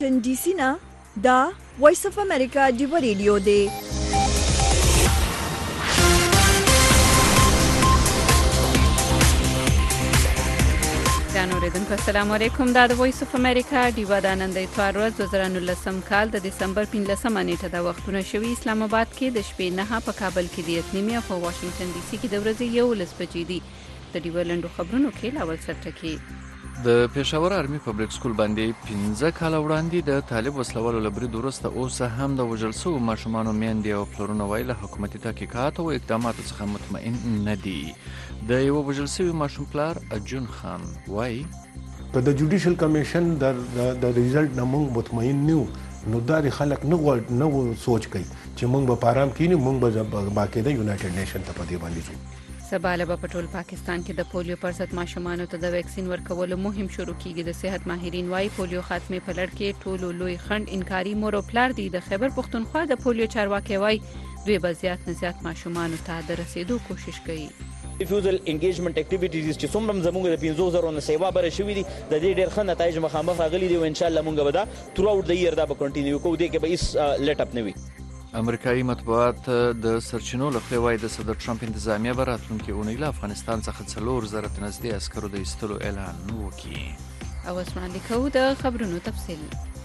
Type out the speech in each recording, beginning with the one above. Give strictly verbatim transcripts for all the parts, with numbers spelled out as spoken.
واشنگټن ډي سي نه دا وایس اف امریکا ډیو ریډیو دی. ګرانو اوریدونکو السلام علیکم. دا د وایس اف امریکا ډیو د نن د اتوار ورځ دوه زره نولسم کال د دسمبر پنځلسمه نیټه د وختونه شوي. اسلام آباد کې د شپې نه په کابل کې د اتنیمه او په واشنگټن ډي سي کې د ورځې یولس بجې دي. د ډیو لنډو خبرونو کې لاول سرټکی د پېښور آرمي پبلک سکول باندې پنځه کاله وړاندې د طالب وسلوالو له برید وروسته اوس هم د وژل شوو ماشومانو میندې او پلرونه وایي له حکومتي تحقیقاتو او اقداماتو څخه مطمئن نه دي. د یوه وژل شوي ماشوم پلار اجون خان وایي که د جوډیشل کمیشن د د ریزلټ نه موږ مطمئن نه یو نو دا خلک نه غواړي نه سوچ کوي چې موږ به په آرام کینی موږ به باقاعده یونایټډ نیشن ته په دې باندې ځو. سباله په ټول پاکستان کې د پولیو پر ضد ماشومانو ته د ویکسین ورکولو مهم شروع کیږي. د صحت ماهرین وايي پولیو خاتمه په لړ کې ټولو لوی خند انکاري مور او پلار دي. د خیبر پښتونخوا د پولیو چارواکي وايي دوی به زیات نه زیات ماشومانو ته د رسیدو کوشش کوي. ریفیوزل انګیجمنت اکټیویټیز چې څومره زموږ د پنځو زرو نه سیوا بره شوې دي د دې ډېر ښه نتایج مخامخ راغلي دي او ان شاء الله موږ به دا تھرو اوټ د ایئر دا به کنټینیو کوو. دې کې به هیڅ لیټ اپ نه وي. امریکایي مطبوعات د سرچینو له خوا وايي د صدر ټرمپ انتظامیه به راتلونکي اونۍ له افغانستان څخه څلور زره ته نږدې عسکرو د ایستلو اعلان وکړي. او اوس وړاندې کوو د خبرونو تفصیل.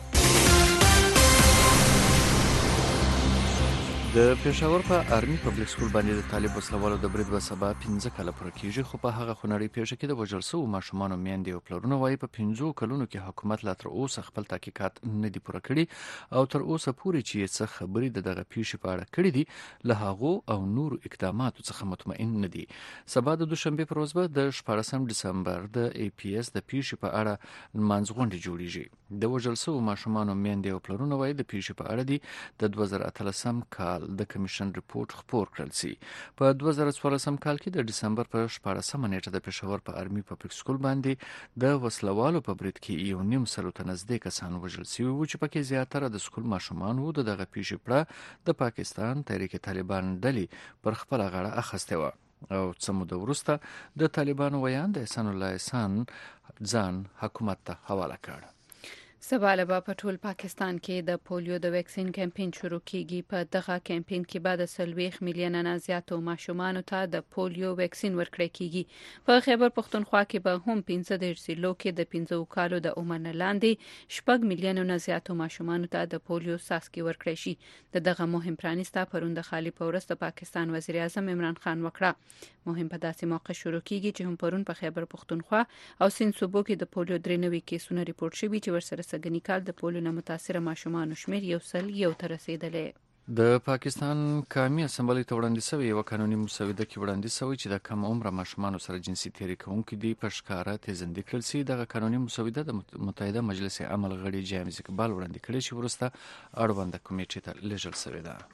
د پېښور په آرمي پبلک سکول باندې د طالب وسلوالو د برید به سبا پنځه کاله پوره کیږي، خو په هغه خونړۍ پیښه کې د وژل شوو ماشومانو میندې او پلرونه وایي په پنځو کلونو کې حکومت لا تر اوسه خپل تحقیقات نه دي پوره کړي او تر اوسه پورې چې څه خبرې د دغه پیښې په اړه کړي دي له هغو او نورو اقداماتو څخه مطمئن نه دي. سبا د دوشنبې پر ورځ به د شپاړسم ډسمبر د ای پی اس د پیښې په اړه لمانځغونډې جوړیږي. د وژل شوو ماشومانو میندې او پلرونه وایي د پیښې په اړه دي د دوه زره اتلسم کال د کمیشن ریپورت خپور کړل سي. په دوه زره څوارلسم کال کې د ډسمبر په شپاړسمه نیټه د پېښور په آرمي پبلک سکول باندې د وسلوالو په برید کې یو نیم سلو ته نږدې کسان وژل شوي وو چې پکې زیاتره د سکول ماشومان وو. د دغه پیښې پړه د پاکستان تحریک طالبان ډلې پر خپله غاړه اخیستې وه او څه موده وروسته د طالبانو ویاند احسان الله احسان ځان حکومت ته حواله کړ. سباله به په ټول پاکستان کې د پولیو د ویکسین کمپاین شروع کیږي. په دغه کمپاین کې بعد سلويخ میلیونه نه زیاتو ماشومان ته د پولیو ویکسین ورکړی کیږي. په خیبر پښتونخوا کې به هم پنځه دېرش ضلعو کې د پنځه کالو د عمر نه لاندې شپږ میلیونه نه زیاتو ماشومان ته د پولیو څاڅکي ورکړی شي. د دغه مهم پرانیسته پروند خالي په ورځ د پاکستان وزیر اعظم عمران خان وکړه. مهم په داسې موقع شروع کیږي چې هم پرون په خیبر پښتونخوا او سند صوبو کې د پولیو درې نوي کیسونه ریپورت شوي چې ورسره سګنی کال د پولیو نه متاثره ماشومان شمیر یو سل یو ته رسیدلې. د پاکستان قومي اسمبلی ته وړاندې شوی یو قانوني مسوده کې وړاندې شوی چې د کم عمره ماشومان سره جنسي تیری کوونکي دي په ښکاره تیزندې کړل سي. دغه قانوني مسوده د متحده مجلس عمل غړي جیمز اقبال وړاندې کړی چې وروسته اړونده کمیټې ته لیږل شوی ده.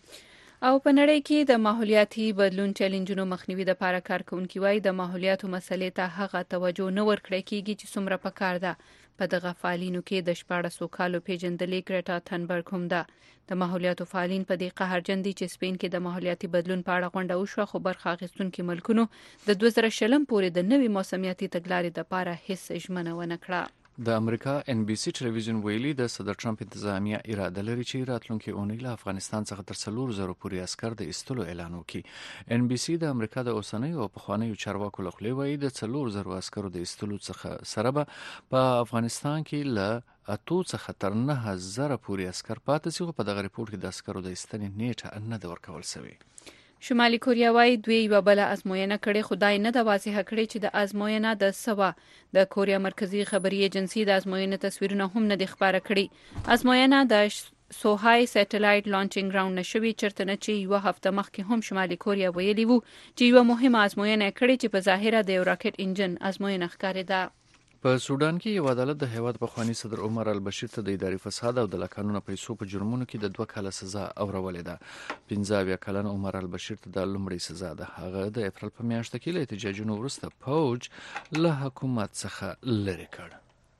او په نړۍ کې د ماحولیاتي بدلون چیلنجونو مخنیوي د لپاره کارکونکي وايي د ماحولیاتو مسلې ته هغه توجه نه ورکړی کیږي چې څومره پکار ده. په دغه فعالینو کې د شپاړسو کالو پیژندلې ګریټا تھنبرګ هم ده. د ماحولیاتو فعالین په دې قهرجن دي چې سپین کې د ماحولیاتي بدلون په اړه غونډه وشوه، خو برخه اخیستونکي ملکونو د دوه زره شلم پورې د نوي موسمیاتي تګلارې لپاره هیڅ ژمنه ونه کړه. د امریکا ان بي سي ټلویزیون ویلي د صدر ټرمپ انتظامیه اراده لري چې راتلونکي اونۍ له افغانستان څخه تر څلور زره پورې عسکر د ایستلو اعلان وکړي. ان بي سي د امریکا د اوسنیو او پخوانیو چارواکو له خوا وایي د څلور زره عسکرو د ایستلو څخه سره به په افغانستان کې له اتو څخه تر نهه زره پورې عسکر پاتې شي. په دغه ریپورت کې د عسکرو د ایستنې نیټه نه ده ورکول شوې. شمالي کوریا وايي دوی یو بل ازموینه کړې، خدای نه د واضح کړی چې د ازموینه د سوا. د کوریا مرکزی خبري ایجنسی د ازموینې تصویرونه هم نه دي خبره کړي. ازموینه د سوهای سټلایټ لانچینګ راوند نشوي چرته نه چې یو هفته مخکې هم شمالي کوریا ویلي وو چې یو مهمه ازموینه کړې چې په ظاهره د یو راکټ انجن ازموینه ښکارېده. په سودان کې یو عدالت د هیواد پخوانی صدر عمر البشیر ته د اداري فساد او د قانون پیسو په جرمونو کې د دوه کاله سزا اورولې ده. پنځه اویا کلن عمر البشیر ته د لومړۍ سزا ده. هغه د اپریل په میاشت کې له احتجاجونو وروسته فوج له حکومت څخه لرې کړ.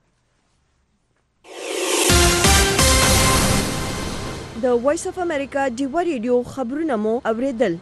د وایس اف امریکا ډیو ریډیو خبرونه مو اوریدل.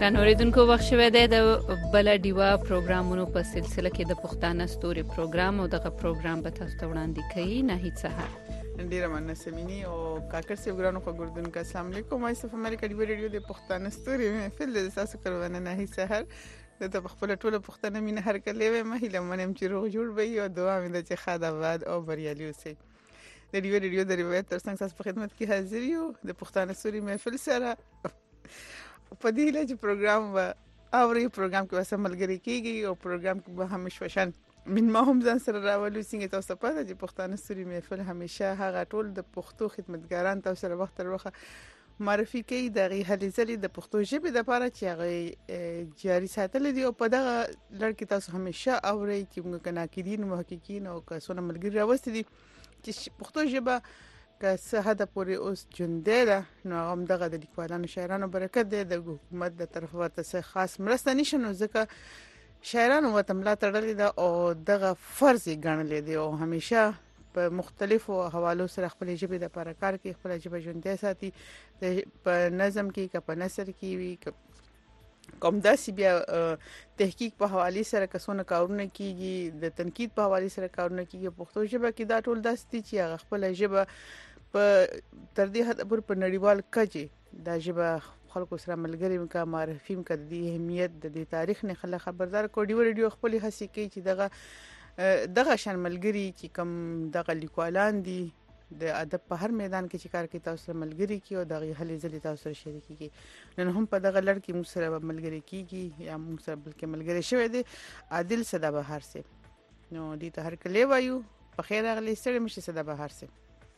رانوریدونکو وخت شوه د بل ډیوا پروګرامونو په سلسله کې د پښتانه ستوري پروګرام او دغه پروګرام به تاسو ته وړاندې کوي ناهید سحر ډیره مننه سمینی او کاکر سی ګرانو خو ګردونکو السلام علیکم وایس اف امریکا ډیوا ریډیو د پښتانه ستوري محفل د تاسو کروانه ناهید سحر د خپل ټوله پښتنه مين هر کله وې مهله منم چې روغ جوړ وي او دعا مې د چې خاطر آباد او بریالي اوسئ د ډیوا ریډیو د روایت تر څنګ تاسو په خدمت کې حاضر یو د پښتانه ستوري محفل سره په دې لږ پروګرام و اوري پروګرام کې وسه ملګری کیږي او پروګرام کې به همیشه وشن من ما هم ځان سره راولو څنګه تاسو په دې پښتانه ستوري محفل همیشه هغه ټول د پښتو خدمتګاران تاسو سره وخت تر وخت معرفي کوي د غي هلي ځلې د پښتو ژبې د لپاره چې هغه جاري ساتل دي او په دغه لړ کې تاسو همیشه اوري چې موږ کناکدین محققین او کسونه ملګری راوستي دي چې پښتو ژبه که څه حد پورې اوس جوندې ده نو هم دغه د لیکوالانو شاعرانو برکت دی د حکومت د طرف ورته څه خاص مرسته نشي نو ځکه شاعرانو ورته ملا تړلې ده او دغه فرض ګڼل دي او همیشه په مختلفو حوالو سره خپل ژبې د لپاره کار کوي خپل ژبه ژوندۍ ساتي په نظم کې که په نثر کې وي کوم داسې بیا تحقیق په حواله سره کسونه کارونه کیږي د تنقید په حواله سره کارونه کیږي پښتو ژبه کې دا ټول داسې دي چې خپل ژبه په تر دې حد پورې په نړیوال کچه دا ژبه خلکو سره ملګری مکا معرفي مکا د اهمیت د تاریخ نه خلک خبردار کوي ډیو خپل هڅې کوي چې دغه دغه شان ملګری چې کم دغه لیکوالان دي د ادب په هر میدان کې چې کار کوي تاسو سره ملګری کی او دغه هلې ځلې تاسو سره شریک کی نن هم په دغه لړ کې موږ سره ملګری کیږي یا موږ سره بلکې ملګری شوی دی عادل صدا بهار سي نو دې ته هر کله وایو په خیر اغلی سره مشه صدا بهار سي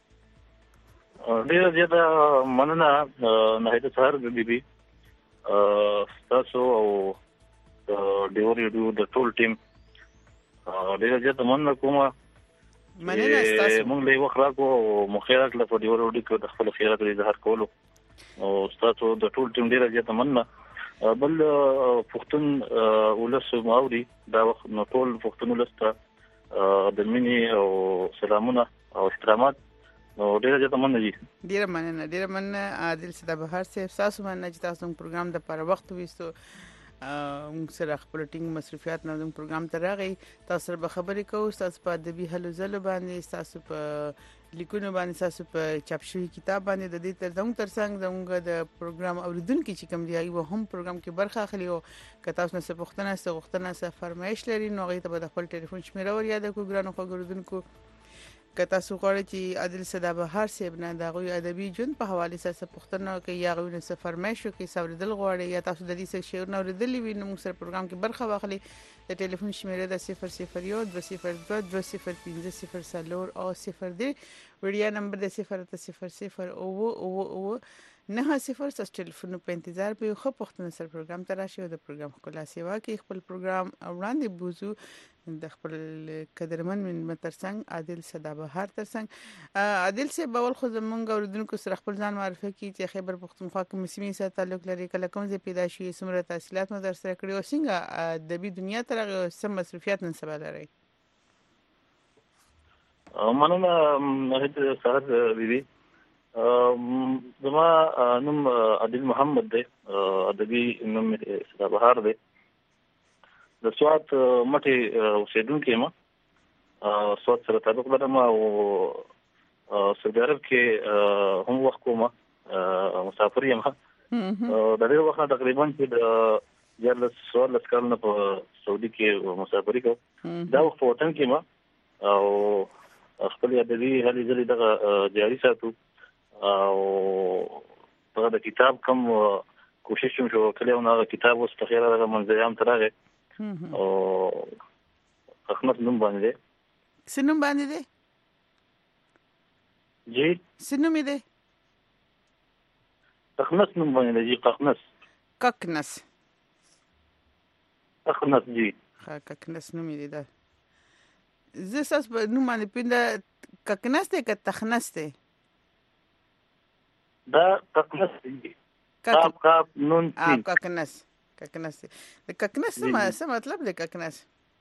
ډیره زیاته مننه ناهید سحر بیبي تاسو او ډیوا ریډیو د ټول ټیم ډیره زیاته مننه کوم مننه تاسو مونږ له وخت راکو مخیرات له ډیوا ریډیو کې د خپل خیرات لري اظهار کولو او تاسو د ټول ټیم ډیره زیاته مننه بل پښتون ولس ماوري دا وخت نو ټول پښتون ولس ته د مینی او سلامونه او احترامات نو ډیره زیاته مننه جی ډیره مننه ډیره مننه عادل صدا بهار صاحب تاسو مننه چې تاسو پروګرام د پر وخت وېستو موږ سره خپل ټینګ مصرفيات نه د پروګرام ته راغی تاسو سره خبرې کوو تاسو په ادبي هلو ځلو باندې تاسو په لیکونو باندې تاسو په چاپ شوی کتاب باندې د دې تر څنګ تر څنګ زموږ د پروګرام اوریدونکو چې کوم دی هغه هم پروګرام کې برخه اخلي او که تاسو نه څه پوښتنه څه غوښتنه څه فرمایش لري نو هغه ته په خپل ټلیفون شمیره ور یاد کو ګرانو خو اوریدونکو که تاسو غواړئ چې عادل صدا بهار صاحب نه د غوي ادبي جون په حواله سره پوښتنه کوي یا غوي نه فرمایش کوي سوریدل غواړي یا تاسو د دې څه شعر نو ردلی وي نو موږ سره پروګرام کې برخه واخلي د ټلیفون شمیره د صفر صفر یو دوه صفر دوه دوه صفر پنځه صفر سلور او صفر دی وړیا نمبر د صفر ته صفر صفر او او او نه صفر تاسو ټلیفون په انتظار به خو پښتون سره پروګرام ته راشي او د پروګرام خلا سیوا کې خپل پروګرام وړاندې بوزو د خپل قدرمن من مترڅنګ عادل صدا بهار ترڅنګ عادل سه بول خو زمونږ اوردونکو سره خپل ځان معرفي کی چې خیبر پختونخوا کې مسمی سره تعلق لري کله کوم ځای پیدا شي سمره تحصیلات مو در سره کړی او څنګه د بي دنیا تر سم مصرفيات نن سبا لري مننه هیڅ سره بیبي زما نوم عادل محمد دی ادبي نوم صدا بهار دی د سوات مټي اوسیدونکو ما سوات سره تعلق لرم او سعودي عرب کې هم وخت کوم مسافر یم د دې وخت تقریبا چې د یارلس سوالس کارونه په سعودي کې مسافري کوم دا وخت وطن کې ما او خپل ادبي هلي ځلې دغه جاري ساتو او په د کتاب کوم کوشش کوم چې کله نو کتاب اوس په خیره د منځيام ترغه او احمد نوم باندې سنوم باندې دی جی سنوم دی احمد نوم باندې جی ققنس ققنس احمد جی ها ققنس نوم دی دا زه ساس په نوم باندې پیندا ققنس ته که تخنس ته دا ققنس دی کاپ کاپ نون ا ققنس ققنس د ققنس څه مطلب دی ققنس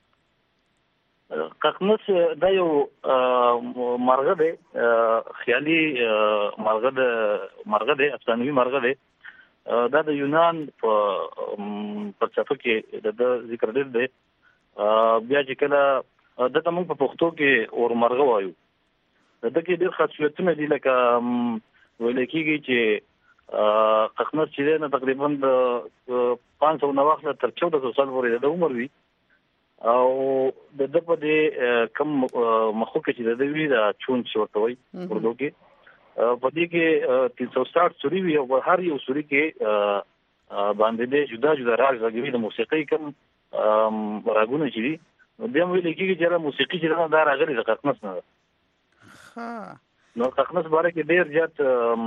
ققنس دا یو مرغه دی خیالي مرغه دی مرغه دی افسانوي مرغه دی دا د یونان په فلسفه کې د ذکر ډېر دی. بیا چې کله د تمون په پښتو کې اورمرغه وایو د دې کې ډېر خاصیتونه دي لکه ویل کېږي چې قخنس چې نه تقریبا د پنځه سوه نه تر چودہ سوه سال پورې د عمر وي او د د په دې کم مخکې چې د وی د چون څورته وي اردو کې په دې کې تین سو شصت سوري وي او هر یو سوري کې باندې د جدا جدا راز راغلي د موسیقي کم راګونه چې دي بیا ویل کېږي چې موسیقي چې دا راغلي د قخنس نه ها نو قخنس باره کې ډېر زیات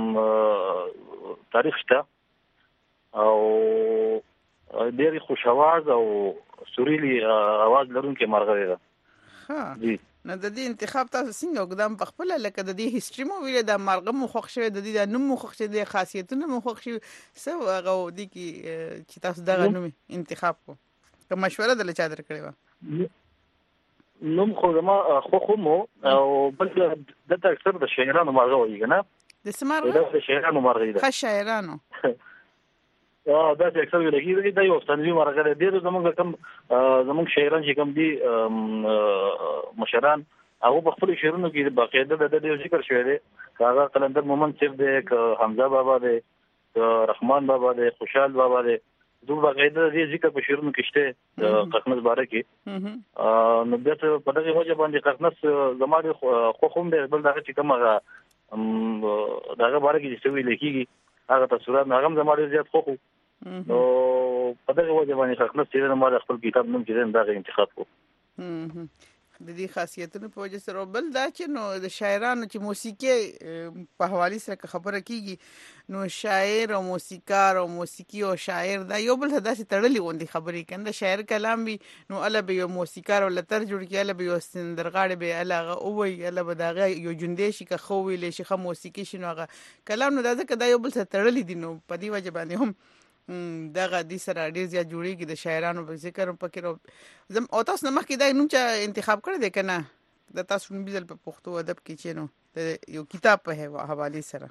تاریخ شته او ډېر خوشاواز او سوريلي आवाज لرونکي مرغه ده. ها نو د دې انتخاب تاسو څنګه وګدام په خپل لکه د دې هیستوري مو ویل د مرغه مو خوښ شوی د دې د نوم مو خوښ شوی د خاصیتونو مو خوښ شوی څه هغه دي چې تاسو دغه نوم انتخاب کو کوم مشوره د لچا درکړې و نوم خو ما خو خو مو او بل د اکثر د شاعرانو مرغه وایي کنه د سمارغه د شاعرانو مرغه ده ښه شاعرانو اه دا چې اکثر ویل کېږي دا یو ستنوي مرغه ده. ډېر زمونږ کم زمونږ شاعران چې کم دي مشران هغه په خپل شعرونو کې باقاعده د دې ذکر شوی دی. هغه قلندر مومن صاحب دی ک حمزه بابا دی ک رحمان بابا دی خوشحال بابا دی دوی باقاعده دې ذکر په شعرونو کې شته د قخنس باره کې نو د په دغه وجه باندې قخنس زماده خو خوم دی بل دغه چې کوم هغه دغه باره کې چې ویل کېږي هغه تصویرات هغه زماده زیات خو نو په دغه وجه باندې قخنس چې نو ما خپل کتاب نوم چې دغه انتخاب کو د دې خاصیتونو په وجه سره بل دا چې نو د شاعرانو چې موسیقي په حواله سره خبره کیږي نو شاعر او موسیقار او موسیقي او شاعر دا یو بل داسې تړلې غونډي خبرې کنده شاعر کلام وي نو اله به یو موسیقار او لتر جوړ کی اله به یو سندرغاړي به اله او وي اله به داغه یو جوندې شي که خو ویلې شي خو موسیقي شنو هغه کلام نو دا ځکه دا یو بل څه تړلې دي نو په دې وجه باندې هم دغه د سره ډیر زیات جوړیږي د شاعرانو په ذکر په کې زم او تاسو نه مخکې دا نوم چې انتخاب کړی دی کنه د تاسو نوم بيزل په پښتو ادب کې چې نو یو کتاب په حواله سره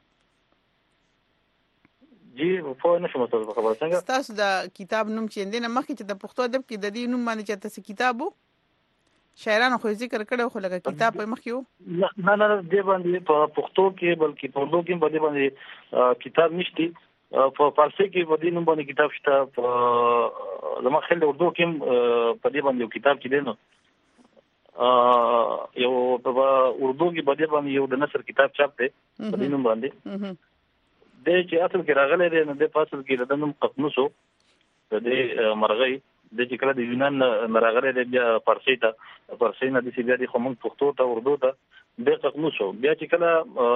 جی په نشم تاسو خبر څنګه تاسو دا کتاب نوم چې اندنه مخکې چې د پښتو ادب کې د دې نوم باندې چې تاسو کتابو شاعرانو خو ذکر کړو خو لکه کتاب په مخ یو نه نه د باندې په پښتو کې بلکې په اردو کې باندې کتاب نشتی په فارسی کې په دې نوم باندې کتاب شته په زما خل اردو کې په دې باندې یو کتاب کې دی نو یو په اردو کې په دې باندې یو د نثر کتاب چاپ دی په دې نوم باندې د چې اصل کې راغلی دی نو د فاصل کې د نوم ققنوس د دې مرغۍ د چې کله د یونان راغلی دی بیا فارسی ته فارسی نه د سی بیا د خو موږ پښتو ته اردو ته د ققنوس بیا چې کله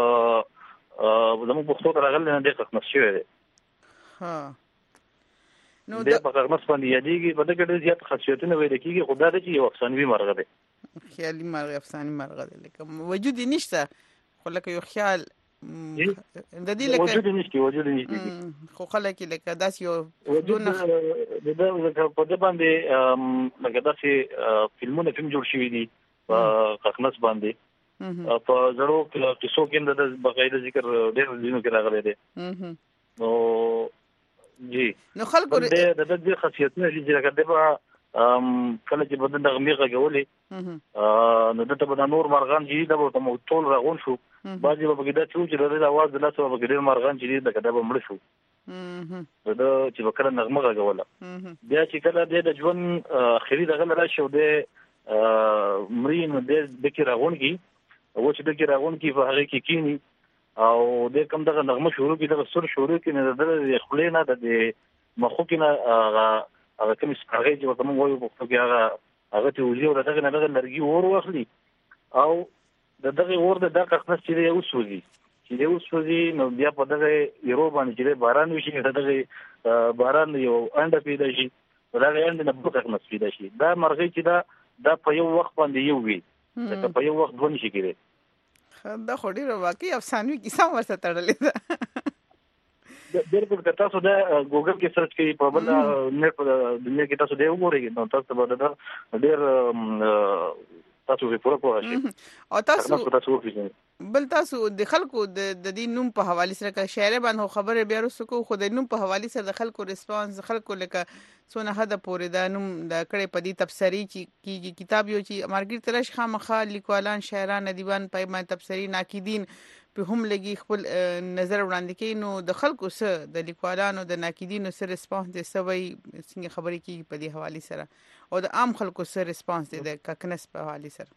زموږ پښتو ته راغلی نه د ققنوس شوی دی ها نو د ققنوس باندې یادېږي په دغه ډېر زیات خاصیتونه ویل کېږي خو دا د یو افسانوي مرغه دی خیالي مرغه افسانوي مرغه دی لکه وجود نشته خو لکه یو خیال د دې لکه وجود نشته وجود نشته خو خلک لکه داس یو وجود د په دې باندې لکه داسې فلمونه فلم جوړ شوی دي په ققنوس باندې په زړو کیسو کې د باقاعده ذکر ډېر دینو کې راغلی دی نو جی نو خلکو د د دې خاصیتونه چې لکه دغه کله چې بدن د غمیغه غولې نو دته به نور مرغان چې د ورته ټول راغون شو باجی به بګیدا چې د اواز د لاسو به ګډیر مرغان چې د کده به مړ شو دا چې وکړه نغمه غوله بیا چې کله د ژوند اخري دغه راشو د مرین د دکی راغون کی او چې دکی راغون کی په هغه کې کینی او د کوم دغه نغمه شروع کی دغه سر شروع کی نه د خپلینا د مخو کې نه هغه کوم سپارغې چې کوم وایو په کې هغه هغه ته وځي او دغه نه دغه لرګي اور واخلي او دغه اور د دغه قسمت چې یو سوزي چې یو سوزي نو بیا په دغه یورو باندې چې باران وشي دغه باران یو انډ پیدا شي دغه انډ نه بل قسمت پیدا شي دا مرغۍ چې دا د په یو وخت باندې یو وي دا په یو وخت ونه شي کېږي دا خو ډیره واقعي افسانوي کیسه ورته تړلې ده ډېر په تاسو د ګوګل کې سرچ کوي په بل نت په دنیا کې تاسو دی وګورئ نو تاسو به دا ډېر تاسو په پوره پوه شئ او تاسو بل تاسو د خلکو د د دې نوم په حواله سره که شاعر باندې خبره بیا رسو کو خو د نوم په حواله سره د خلکو ریسپانس خلکو لکه څونه حد پورې دا نوم د کړي په دې تبصری چې کیږي کتاب یو چې مارګیر ترش خامخا لیکوالان شاعران ادیبان په ما تبصری ناقدین په هم لګي خپل نظر وړاندې کوي نو د خلکو سره د لیکوالانو د ناقدینو سره ریسپانس د سوي څنګه خبرې کیږي په دې حواله سره او د عام خلکو سره ریسپانس د ککنس په حواله سره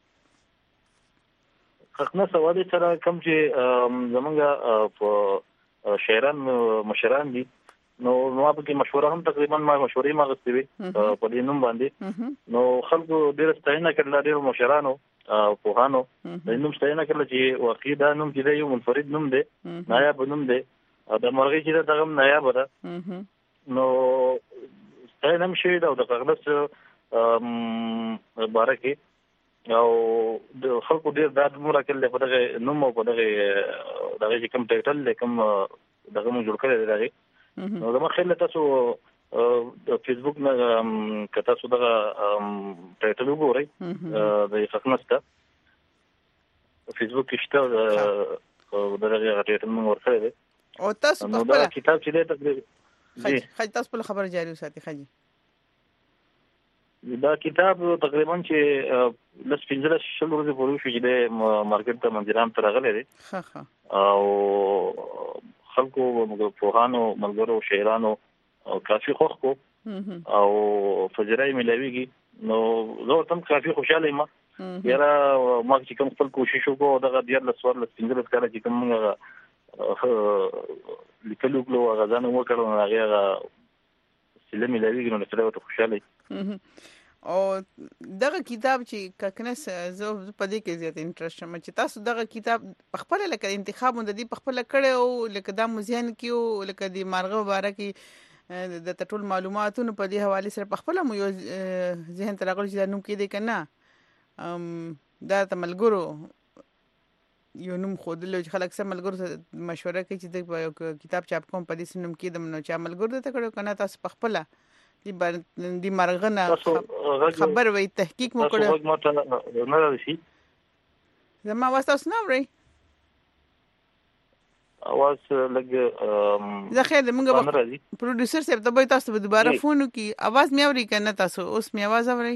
خخنه سوالي سره کوم چې زمونږ په شاعران مشران دي نو نو په کې مشوره هم تقریبا ما مشورې ما غوښتي وي په دې نوم باندې نو خلکو ډېر ستاینه کړل ډېر مشرانو په هانو د نوم ستاینه کړل چې واقعي دا نوم چې یو منفرد نوم دی نایاب نوم دی د مرغۍ چې دا هم نایاب ده نو ستاینه هم شوی دا د قغلس بارکه او د خلکو ډیر د موږ راکړل په دغه نوم او په دغه دغه چې کوم ټایټل کوم دغه موږ جوړ کړی دی نو زما خیال تاسو د فیسبوک نه که تاسو دغه ټایټل وګورئ د خصمسته فیسبوک کې شته دغه ټایټل موږ ورکړی دی او تاسو نو دا کتاب چې دی تقریبا جی خج تاسو په خبر جاری وساتئ خجی دا کتاب تقریبا چې لس پنځه شل ورځې پورې شو چې د مارکیټ ته منځرام تر غلې دي او خلکو پوهانو ملګرو شاعرانو کافي خوښ کو او فجرای ملاویږي نو زه تم کافي خوشاله یم یاره ما چې کوم خپل کوشش وکړو دغه ډیر لس ور لس پنځه کاله چې کوم لیکلو کلو غزان وکړو هغه سله ملاویږي نو تر ته خوشاله او دغه کتاب چې ککنس زه په دې کې زیات انټرست شم چې تاسو دغه کتاب خپل لکه انتخاب د دې خپل کړه او لکه د مزین کیو لکه د مارغه مبارکي د ټول معلوماتونو په دې حواله سره خپل مو یو ذهن ته راغلی چې نوم کې دی کنه ام دا تملګرو یو نوم خودلو چې خلک سم ملګرو مشوره کوي چې د کتاب چاپ کوم په دې نوم کې د نو چا ملګرو ته کړو کنه تاسو خپل دی بر دی مرغنه خبر وي تحقیق مو کړو نه راشي زما واسطه سنوري اواز لګ زه خیر موږ پروډوسر صاحب ته به تاسو به دوباره فون وکي اواز مې اوري کنه تاسو اوس مې اواز اوري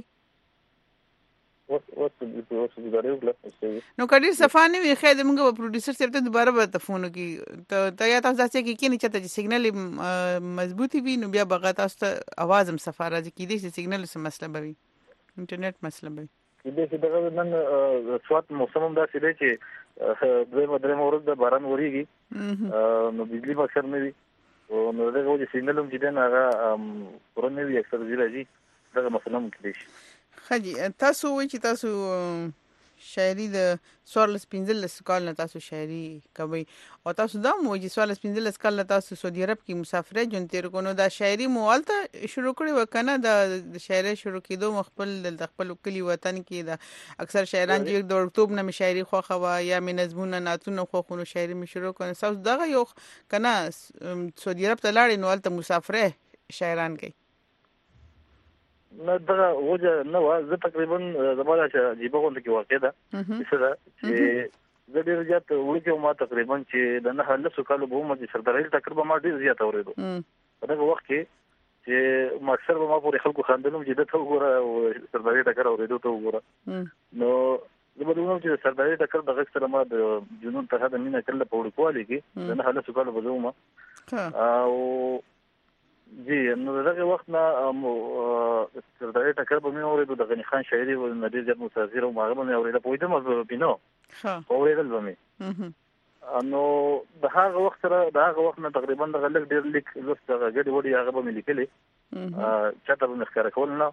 نو کډیر صفانه وی خیر موږ پروډوسر صاحب ته دوباره به فون وکي ته ته یا تاسو ځکه کې نه چته چې سیګنل مضبوطی وي نو بیا بغا تاسو ته आवाज هم سفاره کې دي چې سیګنل څه مسله به وي انټرنیټ مسله به دې چې دغه نن سوات موسم هم دا سي چې دوی مدرې مورد د باران وريږي نو بجلی مکسر نه وي او نو دغه وجه سیګنل هم چې نه هغه پرونه وي اکثر ځای راځي دغه مسله هم کې خجی تاسو وی چې تاسو شاعري د سوالس پنځلس کال نه تاسو شاعري کوي او تاسو دا مو چې سوالس پنځلس کال تاسو سعودي عرب کې مسافرت جون تیر کو نو دا شاعري موالته شروع کړي وکنه د شاعري شروع کېدو مخبل د خپل کلی وطن کې دا اکثر شاعران چې د اکتوبر نه شاعري خو خوا یا من نظمونه ناتونه خو خو شاعري می شروع کړي تاسو دا یو کنه سعودي عرب ته لاړې نو الته مسافره شاعران کوي نه دا وجه نه و زه تقریبا زموږه چې جيبه غونډه کې واقع ده څه ده چې زه ډیر زیات وړي ما تقریبا چې د نه هله سکالو به مې سرداري تقریبا ما ډیر زیات اوریدو په دغه وخت کې چې ما اکثر به ما پورې خلکو خاندلم چې د ته وګوره سرداري ټکر اوریدو ته وګوره نو زه به دوم چې سرداري ټکر دغه سره ما د جنون ته د مینه کله په وړکوالي کې د نه هله سکالو به زوم او جی نو دغه وخت نه سرداري ټکر به مې اوریدو د غنی خان شاعري او نادر جان مصافر او ماغه مې اوریدل په دې مزه بینو ها اوریدل به مې نو د هغه وخت سره د هغه وخت نه تقریبا د غلک ډیر لیک لست غړي وړي هغه به مې لیکلي چاته به مخکره کول نه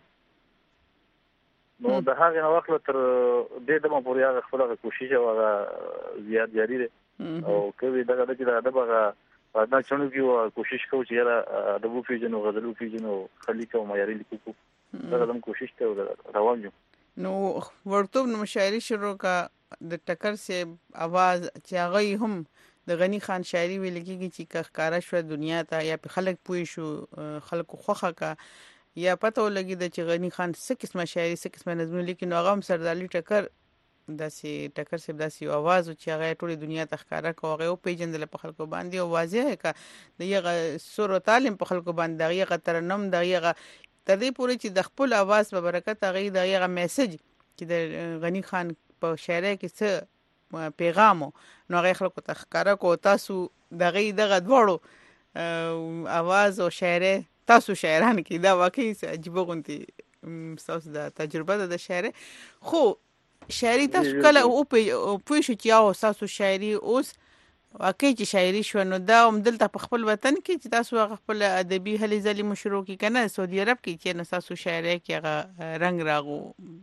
نو د هغه وخت تر دې دمه پورې هغه خپل کوشش او هغه زیات جاری دي او کوي دغه د ادبه دا چنو کې کوشش کوو چې را د وو پیجنو غزلو پیجنو خلیقه او معیاري لیکو دا هم کوشش کوو روان یو نو ورته نو شاعري شروع کا د ټکر سه आवाज چې هغه هم د غنی خان شاعري ویل کېږي چې کخکارا شو دنیا ته یا په خلک پوي شو خلکو خوخه کا یا پته ولګي د چې غنی خان څه قسمه شاعري څه قسمه نظم لیکي نو هغه هم سرداري ټکر داسې ټکر صاحب داسې یو اواز چې هغه ټولې دنیا ته ښکارا کو هغه وپېژندل په خلکو باندې او واضح کا د یغه سور او تعلیم په خلکو باندې دغه ترنم دغه تر دې پورې چې د خپل اواز په برکت هغه دغه میسج چې د غنی خان په شاعرۍ کې څه پیغام نو هغه خلکو ته ښکارا کو تاسو دغه دغه دواړو اواز او شاعرۍ تاسو شاعران کې دا واقعي عجیب غونتی تاسو د تجربه د شاعرۍ خو شاعري تاسو کله او په شو چې او تاسو شاعري اوس واقعي چې شاعري شو نو دا هم دلته په خپل وطن کې چې تاسو خپل ادبي هلې ځلې مشروع کې کنه سعودي عرب کې چې نو تاسو شاعري کې هغه رنگ راغو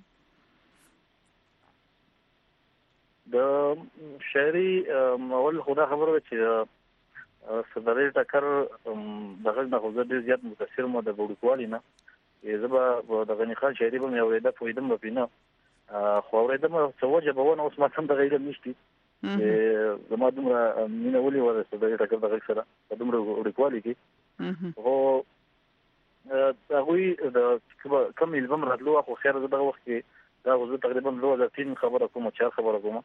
د شاعري اول خدا خبره چې صدري ټکر دغه نه خو ډیر زیات متاثر مو د بوډکوالي نه زبا د غنی خان شاعري به مې اورېده پویدم به نه خو اورېدم څه وجه به ونه اوس ما هم د غیره نشتی زما دومره مینه ولې وره صدري ټکر دغه سره دومره بوډکوالي کې خو هغه د کوم البم راتلو خو خیر دغه وخت کې دا وزو تقریبا دوه هزار تین خبره کوم چار خبره کوم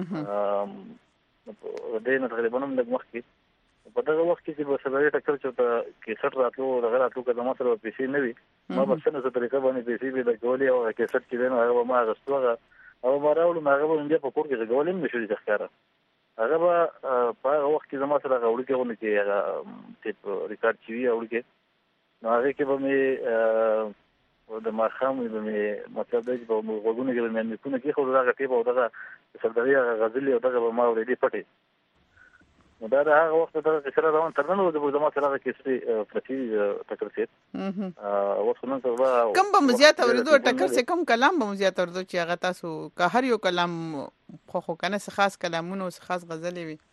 د نه تقریبا هم لږ وخت کې په دغه وخت کې چې صدري ټکر چې کې سټ راتلو دغه راتلو کله ما سره پیسې نه وي ما بس نه څه طریقه باندې پیسې به د ګولې او کې سټ کې نه هغه ما غستوغه او ما راوړم هغه باندې په کور کې ګولې مې شوې ځخاره هغه په هغه وخت کې زما سره غوړي کې ونه کې هغه ټیپ ریکارډ چوي او کې نو هغه کې به مې د ماخام به مې مطلب دی په وګونه کې مې مې کې خو هغه ټیپ او دغه صدري غزل او دغه ما ورېدي پټي نو دا هغه وخت ته چې روان تر نن د زما سره کې پرتی ټکر سي او څنګه ته کوم به مزيات اوریدو ټکر سي کوم کلام به مزيات اوریدو چې هغه تاسو که هر یو کلام خو خو کنه خاص کلامونه او خاص غزلې وي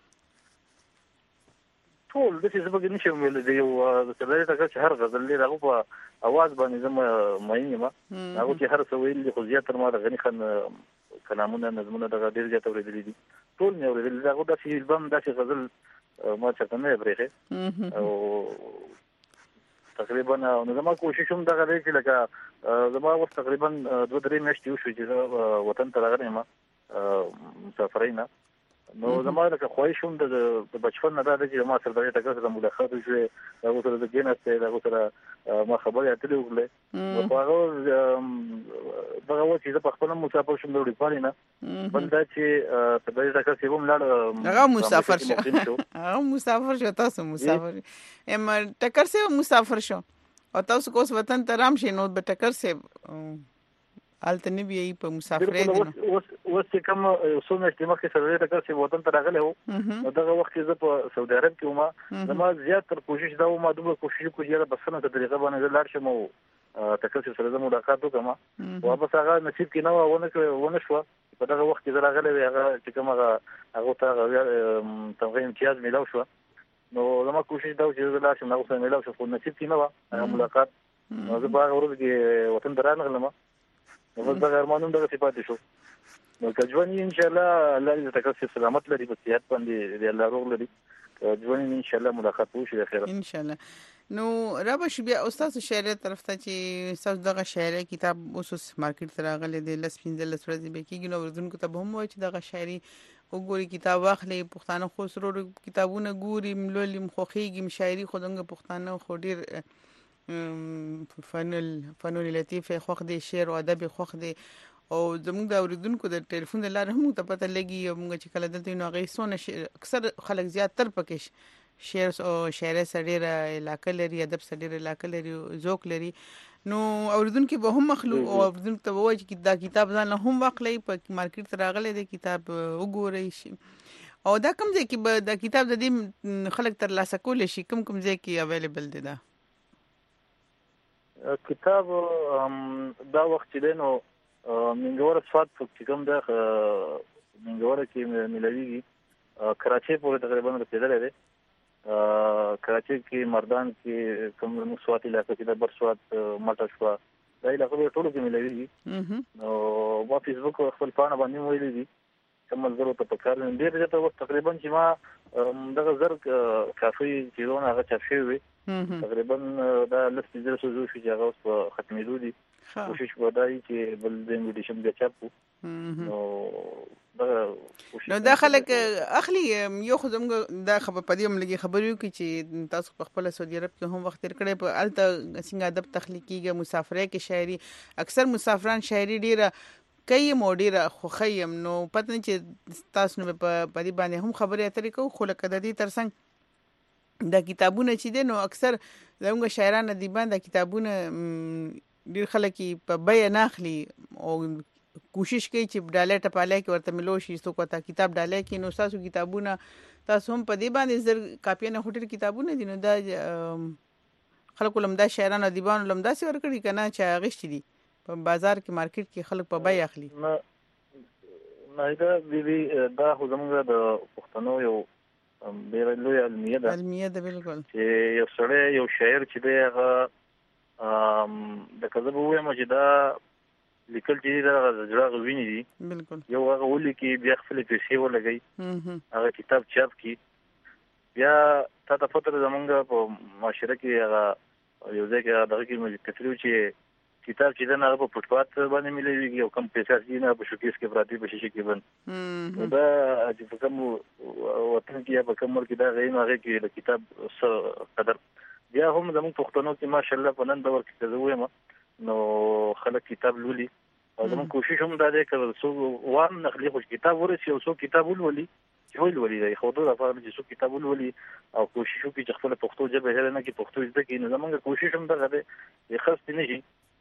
ټول د څه په کې نشم ویل دی او د صدري ټکر چې هر غزل لري هغه په आवाज باندې زما مېنه ما هغه چې هر څه ویل خو زیات تر ما د غنی خان کلامونه نظمونه دغه ډیر زیات اوریدل دي ټول نه اوریدل دغه د شی البم د شی غزل ما چرته نه برېخه او تقریبا نو زما کوشش هم دغه دی چې لکه زما وخت تقریبا دوه درې میاشتې وشو چې وطن ته راغلم مسافرینا نو زما لکه خواهش هم د بچپن نه دا چې ما سره د ټکر سره ملاقات وشو هغه سره د جنت هغه سره ما خبرې اتلې وکړې او هغه دغه و چې په خپل مسافر شوم د وړي نه بل دا چې د ټکر سیمه ملاړ هغه مسافر شو هغه مسافر شو تاسو مسافر ام ټکر سیمه مسافر شو او تاسو کوس وطن ته رام شي نو به ټکر سیمه الته نه بي په مسافرې دي اوس اوس کوم څومره استعمال کې سره ټکر سي وطن ته راغله وو دغه وخت زه په سعودي عرب کې ومه زما زیات تر کوشش دا و ما دومره کوشش کوم چې په سنه طریقه باندې لاړ شم او ټکر سي سره زموږ ملاقات وکم او په هغه نصیب کې نه ونه ونه شو په دغه وخت کې راغله هغه چې کوم هغه هغه ته تمغه امتیاز ملاو شو نو زما کوشش دا و چې لاړ شم نو سره ملاو شو خو نصیب کې نه و هغه ملاقات نو زه په هغه ورځ کې وطن درانه غلم نو دغه ارمانوم دغه صفات شو نو کجوانی ان شاء الله الله دې تکاسي سلامت لري په صحت باندې دې الله روغ لري کجوانی ان شاء الله ملاقات وشي د خیرات ان شاء الله نو رابش بیا استاد شاعر طرف ته چې استاد دغه شاعري کتاب اوس مارکیټ ته راغلی دی لس پنځه لس ورځې به کېږي نو ورزونکو ته به هم وایي چې دغه شاعري وګوري کتاب واخلي پښتانه خو سره کتابونه ګوري ملولم خوخيږي شاعري خو دغه پښتانه خو ډیر فنل فنون لطیف خوخ دی شعر او ادب خوخ دی او زموږ د اوریدونکو د ټلیفون د لارې هم ته پته لګي موږ چې کله دلته نو غي سونه اکثر خلک زیات تر پکې شعر او شاعر سره علاقه لري ادب سره علاقه لري ذوق لري نو اوریدونکو به هم مخلوق او اوریدونکو ته وایي چې دا کتاب ځان هم واخلي په مارکیټ ته راغلی دی کتاب وګورئ شي او دا کوم ځای کې دا کتاب د دې خلک تر لاسه کول شي کوم کوم ځای کې اویلیبل دی دا کتاب دا وخت چې نو منګور صفات چې کوم د منګور کې ملويږي کراچي پورې تقریبا رسیدلې ده کراچي کې مردان کې کوم مسوات علاقې کې د برسوات مټه شو دا علاقې ټولو کې ملويږي نو په فیسبوک خپل پاڼه باندې ویلې دي کوم زرو ته پکار نه ډیر ځته وخت تقریبا چې ما دغه زر کافي چې ونه هغه چاپ شوی تقریبا دا لس دې سوزو چې هغه اوس ختمېدو دي کوشش ودای چې بل د انډیشن بیا چاپو نو دا نو دا خلک اخلي یو خو زموږ دا خبر پدې هم لګي خبرو کې چې تاسو په خپل سعودي عرب کې هم وخت تیر کړی په الته څنګه ادب تخلیقیږي مسافرۍ کې شاعري اکثر مسافران شاعري ډیره کوي مو ډیره خوخیم نو پته نه چې تاسو نو په پدې باندې هم خبرې اترې کوو خو لکه د دې ترڅنګ دا کتابونه چې دي نو اکثر زموږ شاعران ادیبان دا کتابونه ډیر خلک په بیه نه اخلي او کوشش کوي چې ډالۍ ټپالای کې ورته ملو شي څوک ته کتاب ډالۍ کې نو تاسو کتابونه تاسو هم په دې باندې زر کاپیانه هوټل کتابونه دي نو دا خلکو لمدا شاعرانو ادیبانو لمدا سي ورکړي کنه چې غشتي دي په بازار کې مارکیټ کې خلک په بیه اخلي نه دا بيبي دا خو زموږ د پښتنو یو ډېر لوی علمیه ده علمیه ده بالکل چې یو سړی یو شاعر چې دی هغه د کذب وایم چې دا لیکل چې دا زړه غویني دي بالکل یو هغه ولي کې بیا خپل پیسې ولګي هغه کتاب چاپ کی بیا تا ته پته زمونږ په معاشره کې هغه یو ځای کې دغه کې موږ کتلو چې کتاب چې دا نه په فوټپات باندې ملي او کم پیسې چې نه په شوکیس کې پراتی په شیشه کې بند دا چې په کوم وطن کې په کوم کې دا غوښنه هغه کې د کتاب قدر بیا هم زموږ پښتنو کې ماشاءالله په نن دور کې څه وایم نو خلک کتاب لولي او زموږ کوشش هم دا دی چې څو وان نخلي خو کتاب ورسي او څو کتاب ولولي چې ولولي دا خو دا په اړه چې څو کتاب ولولي او کوشش وکړي چې خپل پښتو ژبه هره نه کې پښتو زده کړي نو زموږ کوشش هم دا دی چې خاص نه شي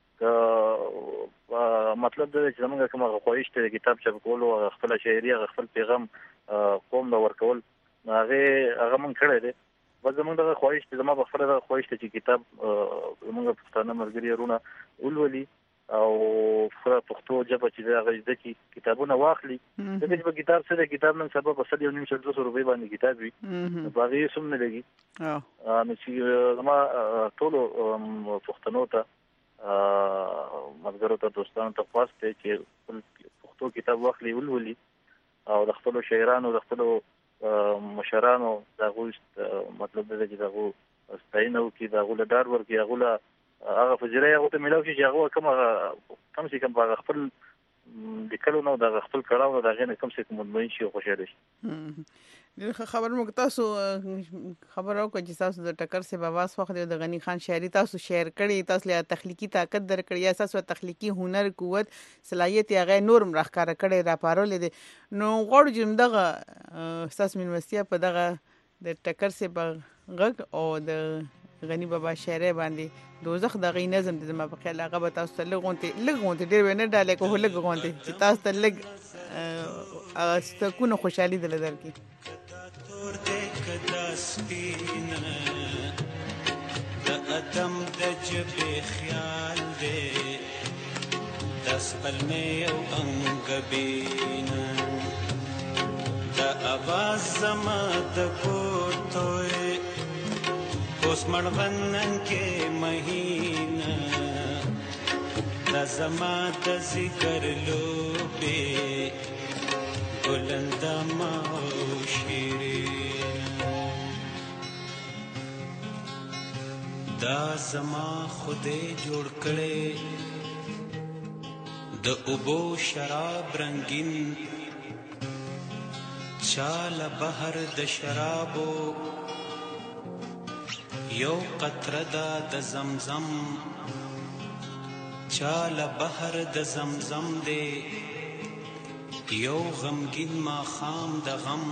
مطلب دا چې زموږ کومه خواهش ته کتاب چاپ کول او خپل شاعري خپل پیغام قوم دا ورکول هغه هغه مونږ کړی دی بس زموږ دغه خواهش ته زما په خپل دغه خواهش ته چې کتاب زموږ پښتانه ملګري ورونه ولولي او خپل پښتو ژبه چې هغه زده کړي کتابونه واخلي د دې په کتاب سره کتاب نن سبا په سل یو نیم سل دوه روپۍ باندې کتاب وي باغې سم نه لګي نو چې زما ټول پښتنو ته ملګرو ته دوستانو ته خاص دی چې پښتو کتاب واخلي ولولي او د خپل شاعرانو د خپل مشرانو دغه مطلب دا چې دغه ستاینو کې دغه له دار ورکی هغه له هغه فجرې هغه ته ملاوي چې هغه کوم کم سي کم هغه خپل لیکلو نو دغه خپل کړهو دغه نه کم سي کوم مطمئن شي او خوشاله شي دغه خبر مو تاسو خبر او چې تاسو د ټکر سه بواس وخت د غنی خان شاعري تاسو شعر کړي تاسو له تخلیقي طاقت درکړي یا تاسو تخلیقي هنر قوت صلاحيت هغه نورم راخاره کړي را پارول دي نو غوړ جن دغه تاسو یونیورسيټي په دغه د ټکر سه بغ او د غنی بابا شاعري باندې دوزخ دغه نظم د ما په خیال هغه تاسو ته لګونته لګونته ډیر ونه ډاله کوه لګونته چې تاسو ته لګ ستکونه خوشحالي دل درکې کدا سپینا د ادم د جبې خیال دې د سپلمې او انګبینا د اواز زما د کوټوي اوس مړوندن کې مهینا د زما د ذکر لوبې بلند ما دا زما خوده جوړ کړي د اوبو شراب رنگین چال بحر د شرابو یو قطره دا د زمزم چال بحر د زمزم دی یو غمگین ما خام د غم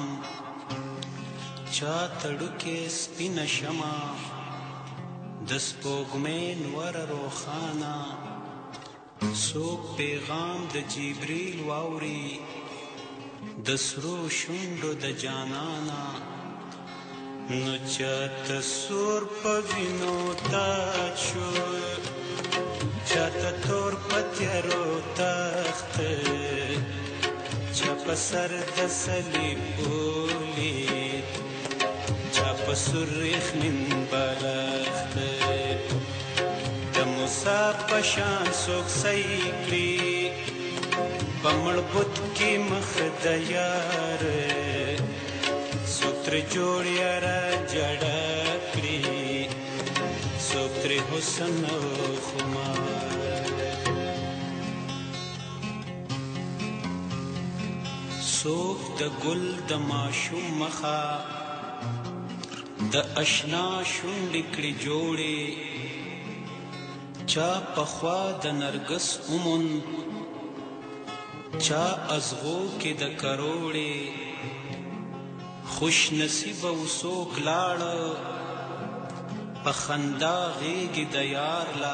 چا تړوکې سپینه شمع د سپوږمۍ نور روخانه څوک پیغام د جبرئیل واوري د سرو شونډو د جانانا نو چاته سور په وینو تاج شو چاته تور په تیارو تخته چا په سر د صلیب ولید چا په سرخ من بالښت د موسی په شان څوک صحیح کړي په مړبوت کې مخ د یار څوک ترې جوړ یاره جړه کړي څوک ترې حسن او خمار څوک د ګل د ماشوم مخه د اشنا شونډې کړي جوړې چا پخوا د نرګس اومن چا ازغو کې د کروړې خوش نصیب او څوک لاړه په خندا غېږې د یار لا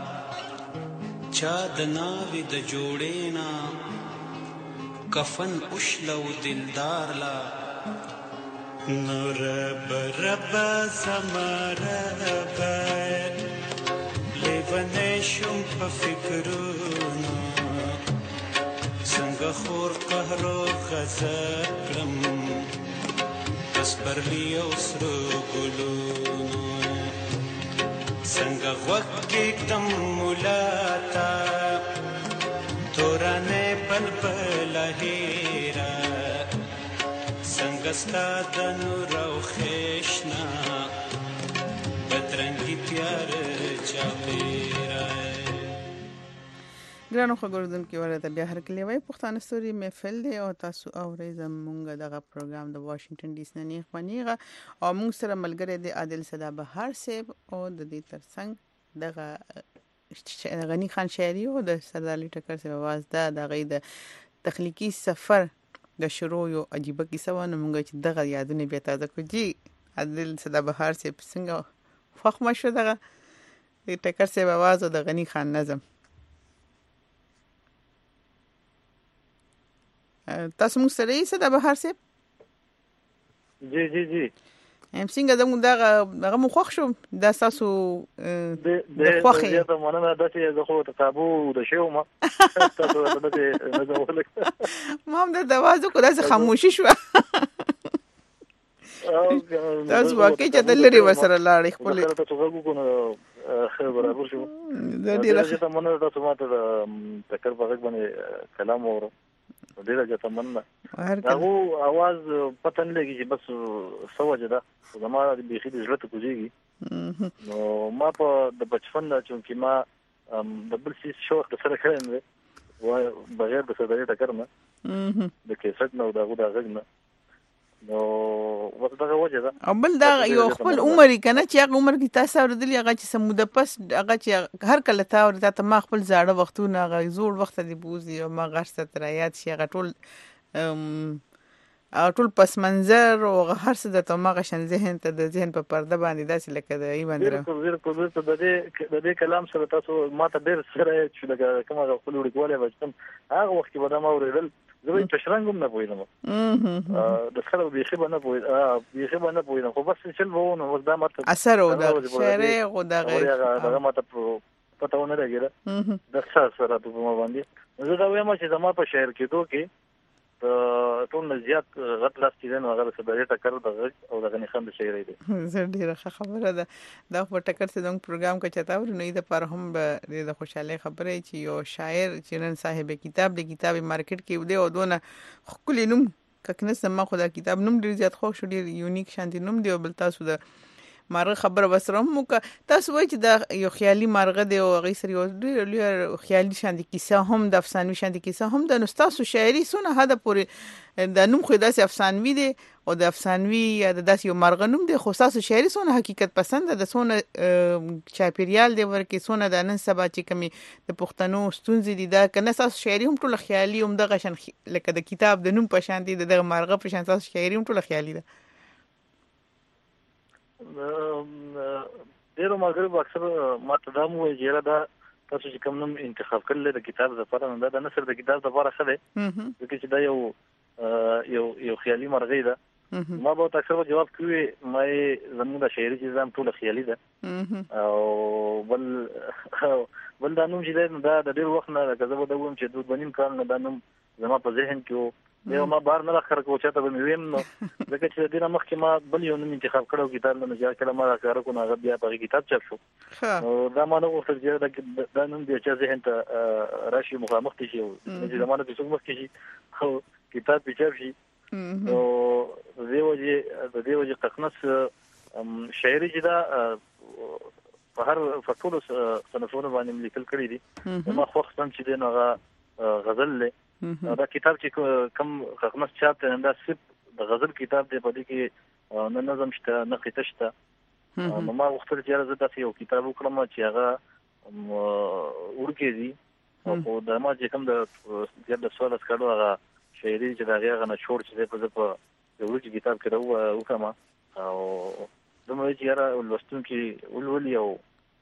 چا د ناوې د جوړې نه کفن اشلو دلدار لا نو رب رب زما رب لیونی شم په فکرونو څنګه خور قهر و غضب کړم پس پرلی او سرو ګلونو څنګه غوږ کېږدم ملا ته تورانې بلبله هیره څنګه ستا د نور او خیشنا بدرنګي تیاره چاپېره ګرانو خبردونکو ورته بیا هر کلی وای پښتانه ستوري محفل دی او تاسو اورئ زمونږ دغه پروګرام د واشنگټن ډي سي نه خونیغه او موږ سره ملګری دی عادل صدا بهار صاحب او د دې ترڅنګ دغه غنی خان شاعري او د سردار علي ټکر صاحب आवाज دا دغه د تخلیقي سفر د شروع یو عجیبه کیسه ونه مونږ چې دغه یادونه بیا تازه کړو جی عادل صدا بهار صاحب څنګه فخمه شو دغه ټکر صاحب आवाज او د غنی خان نظم تاسو موږ سره یې صدا بهار صاحب جی جی جی ام څنګه زموږ دغه هغه مو خوښ شو دا تاسو د خوښې زه ته مننه ده چې زه خو ته تابو د شیو ما تاسو ته نه زولک ما هم د دروازه کو داسې خاموشي شو تاسو واقعي چې د لري ورسره لاړې خپل تاسو وګورئ کو نو خیر برابر شو زه ډیره ته مننه تاسو ماته تکر په غږ باندې کلام اورم ډیره جته مننه هغه आवाज پته نه لګي چې بس سوجه ده زما د بيخي د ژوند کوزيږي نو ما په د بچپن نه چې ما د بل څه شوق سره کړم و بغیر د صدايه ټکر نه د کیسټ نو دغه دغه نه نو وڅ دغه وجه ده او بل دا یو خپل عمر کنه چې هغه عمر کې تاسو ورته هغه چې سموده پس هغه چې هر کله تا ورته ما خپل زاړه وختونه هغه زوړ وخت دی بوزي او ما غرسه ترایات شي هغه ټول او ټول پس منظر او هر څه د تماغه شن ذهن ته د ذهن په پرده باندې داسې لکه د ایوان درو زیر کو زیر ته د دې د دې کلام سره تاسو ما ته ډېر سره چې لکه کومه خپل وړکواله بچم هغه وخت کې به ما ورېدل زه په تشرنګم نه پوهیدم د خلک به خبر نه پوهید به خبر نه پوهیدم خو بس چې وو نو دا ماته اثر او د شعر او د هغه ماته پته ونه لګیږي د څه سره په ما باندې زه دا وایم چې زما په شعر کې دوه کې ټول زیات غټ لاس کې نه هغه صدايه ټکر د او د غنی خان د شعر دی زه ډیره خبره ده دا په ټکر څه د پروګرام کې چتا ورنه د پر هم د خوشاله خبره چې یو شاعر چې نن صاحب کتاب د کتاب مارکیټ کې ودی او دونه خپل نوم ککنه سم خو دا کتاب نوم ډیر زیات خو شو ډیر یونیک شانتي نوم دی او بل تاسو د مارغه خبره وسره مو تاسو وایي چې دا یو خیالي مارغه دی او غي سری او ډیر خیالي شاندي کیسه هم د افسانوي شاندي کیسه هم د نستاسو شاعري سونه هدا پورې د نوم خو داسې افسانوي دی او د افسانوي یا د داسې یو مارغه نوم دی خو تاسو شاعري سونه حقیقت پسند د سونه چاپیریال دی ورکه سونه د نن سبا چې کمی د پښتنو ستونزې دي دا کنه تاسو شاعري هم ټول خیالي هم دغه شان لکه د کتاب د نوم په شان دي د مارغه په شان تاسو شاعري هم ټول خیالي ده ډیرو مګر اکثر ما ته دا مو یې دا تاسو چې کوم نوم انتخاب کړل د کتاب لپاره نه دا نه سر د کتاب لپاره خله چې دا یو یو یو خیالي مرغۍ ده ما به تاسو جواب کوي مې زموږ د شاعري چې زم ټول خیالي ده او بل بل دا نوم چې دا د ډیر وخت نه راځي به دا ووم چې دوه بنیم کال نه دا نوم زما په ذهن کې یو ما بار نه راخر کو چاته به ویم نو ځکه چې د دې مخکې ما بل یو نوم انتخاب کړو کتاب نه ځکه کله ما راکاره کو نه بیا په کتاب چاپ شو نو دا ما نو وخت چې دا نوم دی چې ذهن ته راشي مخامخ شي چې زمانه په څوک مخکې شي خو کتاب په چاپ شي نو دې وجه د دې وجه تخنص شاعري چې دا په هر فټولو صنفونو باندې لیکل کړی دي ما خو ختم چې دغه غزل له دا کتاب چې کم خدمت چاپ ته دا صرف د غزل کتاب دی، په دې کې نه نظم شته نه قطعه شته. نو ما وختل چې زه تاسو یو کتاب وکړم چې هغه ورکې دي او د ما چې کوم د د سوال اسکړو هغه شاعري چې دا هغه نه چھوڑ چې په په یو ورکې کتاب کې راو وکم او دمه چې را ولستون کې ولولي او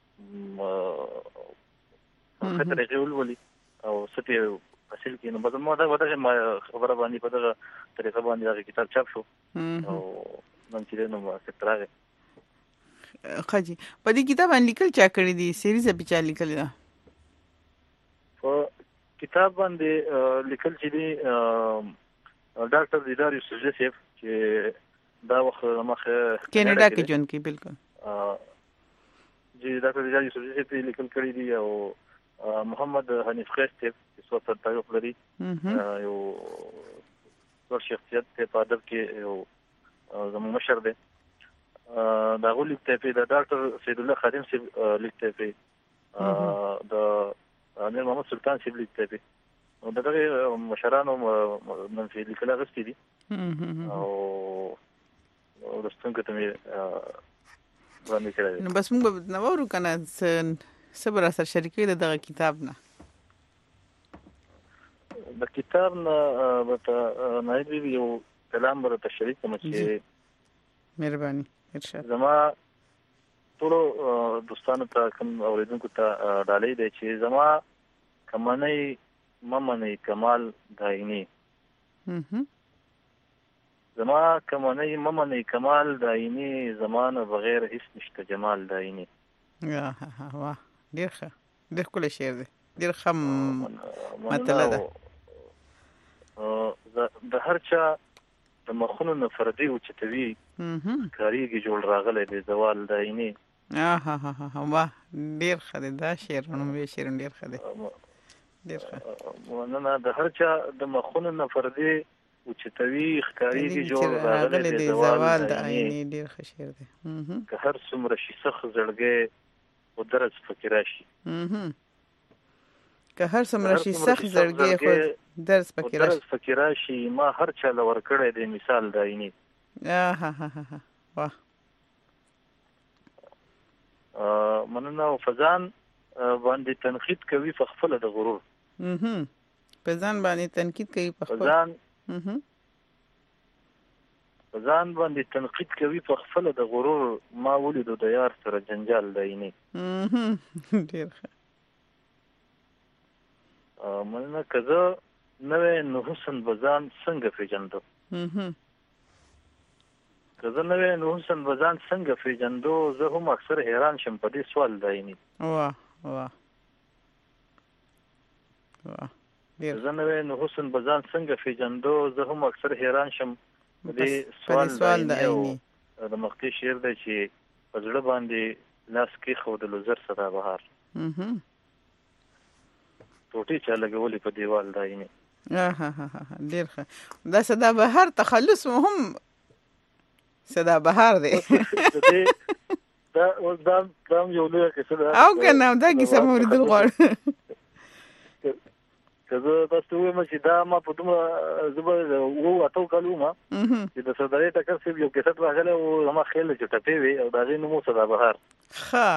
خطر یې ولولي او ستې حاصل کې نو بدل مو دا ودا خبره باندې په دغه طریقه باندې دا کتاب چاپ شو او نن چې نو ما ستراغه خاجي په دې کتاب باندې لیکل چا کړی دي سیریز به چا لیکل دا په کتاب باندې لیکل چې دي ډاکټر دیدار یوسف جوزف چې دا وخت مخه کینیډا کې جون کې بالکل جی ډاکټر دیدار یوسف جوزف لیکل کړی دي او محمد حنیف خیست چې څو تر تعلق لري یو ور شخصیت په ادب کې یو زموږ مشر دی دا غو لیکته په د ډاکټر سید الله خادم سی لیکته په د امیر محمد سلطان سی لیکته په نو دغه مشرانو منفي لیکل غوښتي دي او ورستون کې ته مې باندې کړی نو بس موږ نو ورو کنه صبر سره شریکي دغه کتاب نه د کتاب نه وته نایب یو کلام ورته شریک کوم چې مهرباني ارشاد زما ټول دوستانو ته کوم اوریدونکو ته ډالۍ دی چې زما کمنۍ ممنۍ کمال دایني زما کمنۍ ممنۍ کمال دایني زمانه بغیر هیڅ نشته جمال دایني یا ها واه ډیر ښه ډیر کول شعر دی ډیر خم مطلب ده د هر چا د مخونو نه فردي او چتوي کاریږي جوړ راغلی دی زوال دایني اه ها ها واه ډیر ښه دا شعر نو به شعر ډیر ښه دی ډیر ښه ونه د هر چا د مخونو نه فردي او چتوي کاریږي جوړ راغلی دی زوال دایني ډیر ښه شعر دی که هر څومره شي سخت زړګي او درس فکراشي که هر څومره شي سخت زړګي خو درس فکراشي درس فکراشي ما هر چا لور کړی دی مثال دایني اه ها ها واه مننه او فزان باندې تنقید کوي په خپل د غرور اها فزان باندې تنقید کوي په خپل فزان اها فزان باندې تنقید کوي په خپل د غرور ما ولیدو د یار سره جنجال دایني اها ډیر ښه مننه کزه نوې نو حسن بزان څنګه پیژندو اها کزه نوې نو حسن بزان څنګه پیژندو زه هم اکثر حیران شم په دې سوال دایني واه واه واه ډیر کزه نوې نو حسن بزان څنګه پیژندو زه هم اکثر حیران شم دې سوال سوال دایني د مخکې شعر دی چې په زړه باندې لاس کې خو د لزر صدا بهار اها ټوټي چا لګولې په دیوال دایني اه ها ها ډیر ښه دا صدا بهار تخلص هم صدا بهار دی دا اوس دا دا یو لوی کیسه او کنه دا کیسه مو ورته غواړم کزه تاسو وایم چې دا ما په دومره زبر وو اتو کالو ما چې د سرداري ټکر سی یو کیسه راغله او ما خیال چې ټپې وي او دا غي نو صدا بهار ښه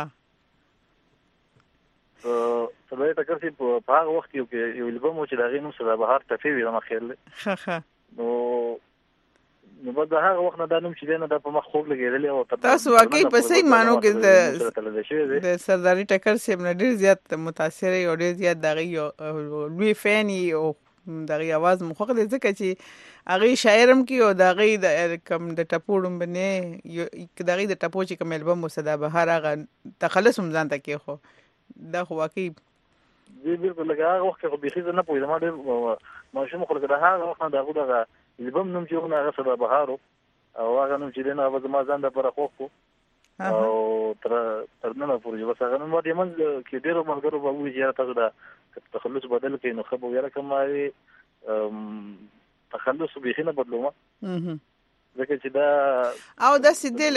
سرداري ټکر سی په هغه وخت یو یو البوم چې دا غي نو صدا بهار ټپې وي ما خیال ښه ښه نو نو په هغه وخت نه دا نوم چې نه د په مخ خوب لګیدل او تاسو واقعي په صحیح مانو کې د سرداري ټکر سیم نه ډیر زیات متاثر او ډیر زیات دغه یو لوی فین او دغه आवाज مخه دې ځکه چې هغه شاعرم کې او دغه د کم د ټپوړم بنه یو دغه د ټپو چې کوم البوم صدا بهار هغه تخلص هم ځان ته کې خو دا خو واقعي دې بالکل هغه وخت کې به خېزه نه پوي ما ډیر ماشوم خلک دا هغه وخت دا دغه البوم نوم چې هغه هغه صدا بهارو او هغه نوم چې نه اوبه ما ځان د پر خوکو او تر تر نن پورې بس هغه نو دې من کې ډیرو ملګرو به وی چې تاسو دا تخلص بدل کې نو خبر یاره کومه تخلص به نه بدلوم ځکه چې دا او دا سیده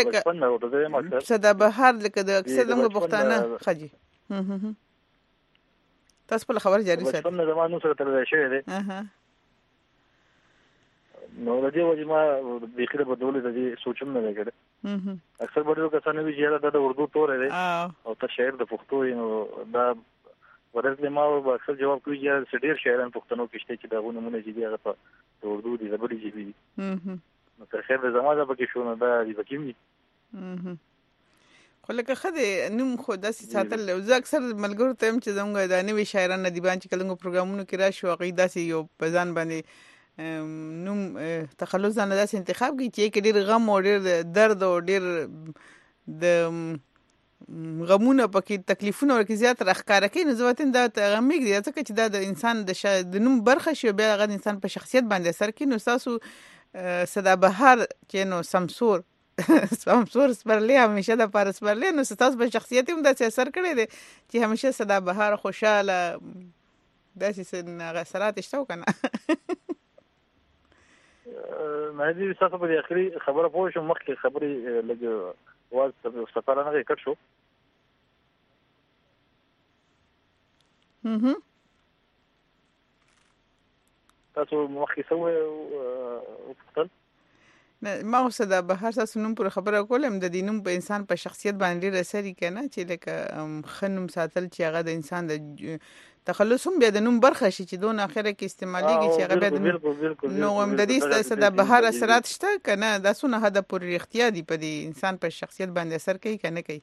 لکه صدا بهار لکه د اکثر موږ پښتانه خجي تاسو په خبر جاری ساتئ بچپن زمانو سره تر شوی دی اها نو د دې وجه ما د خیره بدولې د دې سوچم نه لګره اکثر به کسان وی چې دا د اردو تور دی او ته شاعر د پښتو نو دا ورته ما اکثر جواب کوي چې ډېر شاعران پښتنو کې شته چې دا غوونه چې دی هغه په اردو دي زبري جبي دي نو تر خیر د زماده پکې شو نه دا دی پکې وي خو لکه خدای نوم خو داسې ساتل زه اکثر ملګرو ته هم چې زموږ د نوې شاعران ندیبان چې کله پروګرامونو کې راشي هغوی داسې یو په ځان باندې نوم تخلص ځان داسې انتخاب کړي چې کې ډېر غم او ډېر درد او ډېر د غمونه پکې تکلیفونه ورکې زیات راښکاره کوي نو زه وطن دا غمیږدي ځکه چې دا د انسان د د نوم برخه شي بیا هغه د انسان په شخصیت باندې اثر کوي نو ستاسو سدابهار چې نو سمسور سمسور سپرلی همیشه د پاره سپرلی نو ستاسو په شخصیت هم داسې اثر کړی دی چې همیشه سدابهار خوشاله داسې هغه اثرات شته که نه مهدي تاسو په دې اخري خبره پوه شوم مخکې خبرې لږ واز سفر نه کټ شو تاسو مخکې سوې وکتل ما اوسه د بهر تاسو نوم پر خبره کولم د دې نوم په انسان په شخصیت باندې ډېر اثر کوي نه چې لکه ښه نوم ساتل چې هغه د انسان د تخلص هم بیا د نوم برخه شي چې دون اخره کې استعمالېږي چې هغه بیا د نو هم د دې د بهر اثرات شته که نه دا څونه حده پورې رښتیا دي په دې انسان په شخصیت باندې اثر کوي که نه کوي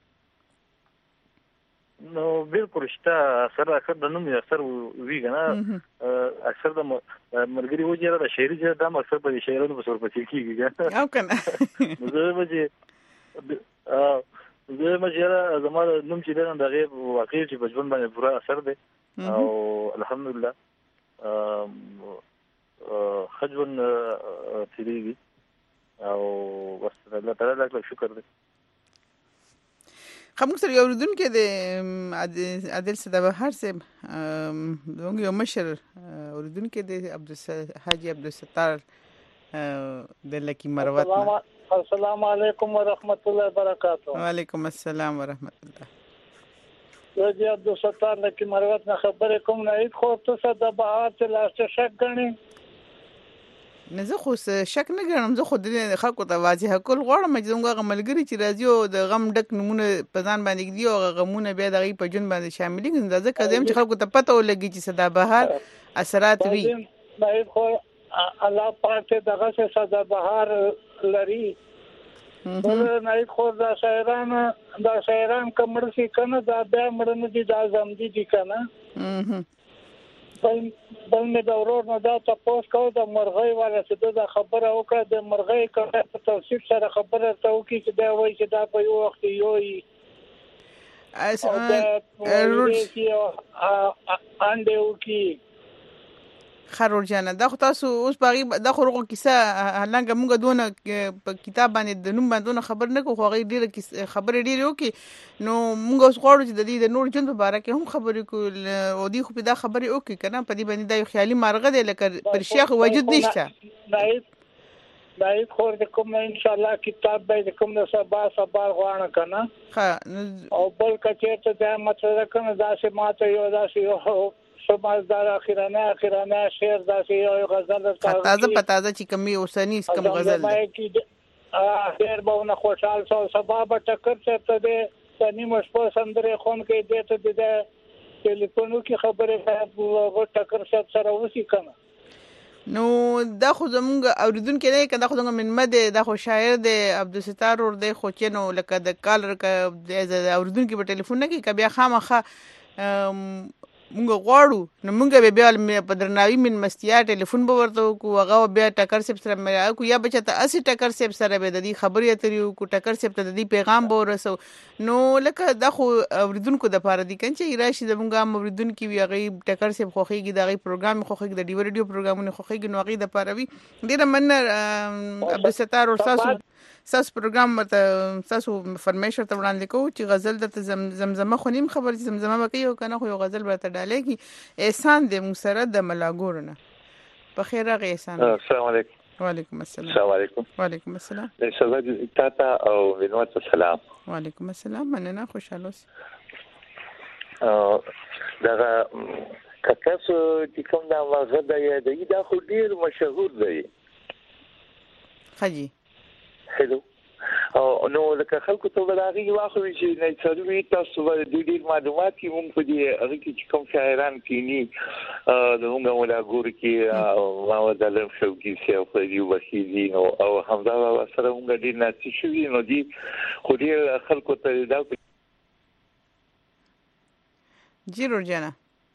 نو بالکل شته اثر اکثر د نوم اثر وی کنه اکثر د مرګري وجه د شاعري چې د اکثر په شاعرانو په صورت کې کیږي او کنه نو زه مجه زه مجه زموږ نوم چې د غیب واقعي چې بچپن باندې پورا اثر دی او الحمدلله خجون تیریږي او بس الله تعالی لاک شکر دی خموږ سره یو اوریدونکی دی عادل سدابهار صاحب زموږ یو مشر اوریدونکی دی حاجي عبدالستار د لکی مروت السلام علیکم ورحمت الله وبرکاته. وعلیکم السلام ورحمت الله. حاجي عبدالستار لکی مروت نه خبرې کوم نه هیڅ خو ته سدابهار چې لاس شک غني نه زه خو شک نه ګڼم زه خو د خلکو ته واضح کول غواړم چې زموږ هغه ملګري چې راځي او د غم ډک نومونه په ځان باندې ږدي او هغه غمونه بیا د هغوی په ژوند باندې شاملېږي نو دا ځکه زه یم چې خلکو ته پته ولګي چې سدابهار اثرات وي باید خو الله پاک ته دغسې سدابهار لري بل ناید خو دا شاعران دا شاعران که مړه شي که نه دا بیا مړه نه دي دا زمدي دي که نه بل بل مې د ورور نه دا تپوس کوو د مرغۍ والا چې ده دا خبره وکړه د مرغۍ که په توصیف سره خبره ته وکړي چې بیا وایي چې دا په یو وخت یوي او بیا ویلې کي انډې وکړي خرور جانه دا خو تاسو اوس باغی دا خو رغو کیسه هلنګ موږ دونه په کتاب باندې د نوم باندې خبر نه کوو خو هغه ډیره خبره ډیره وکي نو موږ اوس غواړو چې د دې د نور ژوند په اړه کې هم خبرې کول او دی خو په دا خبرې وکي کنه په دې باندې دا یو خیالي مارغه دی لکه پر شیخ وجود نشته دایت خور د کوم ان شاء الله کتاب به کوم د سبا سبا غواړم کنه ها او بل کچې ته دا مطلب کنه دا چې ماته یو دا چې یو سمازدار اخیرانه اخیرانه شعر داسې یو غزل تازه په تازه چې کمی اوسنی کم غزل دی خیر به ونه خوشحال سو سبا به ټکر چېرته دی د نیمه شپه سندرې خون کې دی ته د ټلیفونو کې خبرې ټکر سره وشي کنه نو دا خو زمونږ اوریدونکي دی که دا خو زمونږ مېلمه دی دا خو شاعر دی عبدالستار ور دی خو چې نو لکه د کالر که د اوریدونکي په ټلیفون نه کوي که بیا خامخا مونږ غواړو نو مونږ به بیا په درناوي من مستیا ټلیفون به ورته وکړو هغه بیا ټکر صاحب سره مې کو یا بچا ته اسی ټکر صاحب سره به د دې خبرې اترې وکړو ټکر صاحب ته د دې پیغام به ورسو نو لکه دا خو اوریدونکو د پاره دي کنه چې راشي زمونږ هم اوریدونکي وي هغه ټکر صاحب خوخیږي د هغه پروګرام خوخیږي د ډیو ریډیو پروګرامونه خوخیږي نو هغه د پاره وي ډیره من عبدالستار او تاسو تاسو پروګرام ته تاسو فرمایش ته وړاندې کوو چې غزل د زمزمه خونیم خبر چې زمزمه وکي او کنه خو یو غزل برته ډالېږي احسان د موسره د ملاګورنه په خیر غي احسان السلام علیکم وعلیکم السلام السلام علیکم وعلیکم السلام شباب تاتا او وینوت السلام وعلیکم السلام مننه خوشاله دغه کتاسو چې کوم دا واغه دی دا خو ډیر مشهور دی خجی هلو او نو لکه خلکو ته ولغي واخلي چې نه څلوي تاسو ول د دې معلومات کې مونږ په دې هغه کې کوم شاعران کینی د موږ ولا ګور کې او د لم شو کې څه په دې وحیدي او همدا سره موږ دې ناتي شوی نو دي خو دې خلکو ته دا جیرو جانا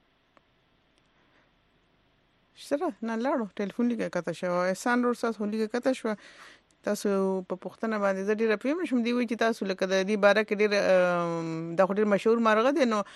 سره نه لاړو ټلیفون لیکه کته شو احسان ور ساس لیکه کته شو تاسو په پښتنه باندې زه ډیره پیم شم دی وی چې تاسو لکه د دې باره کې ډیر د ډیر مشهور مارغه دی نو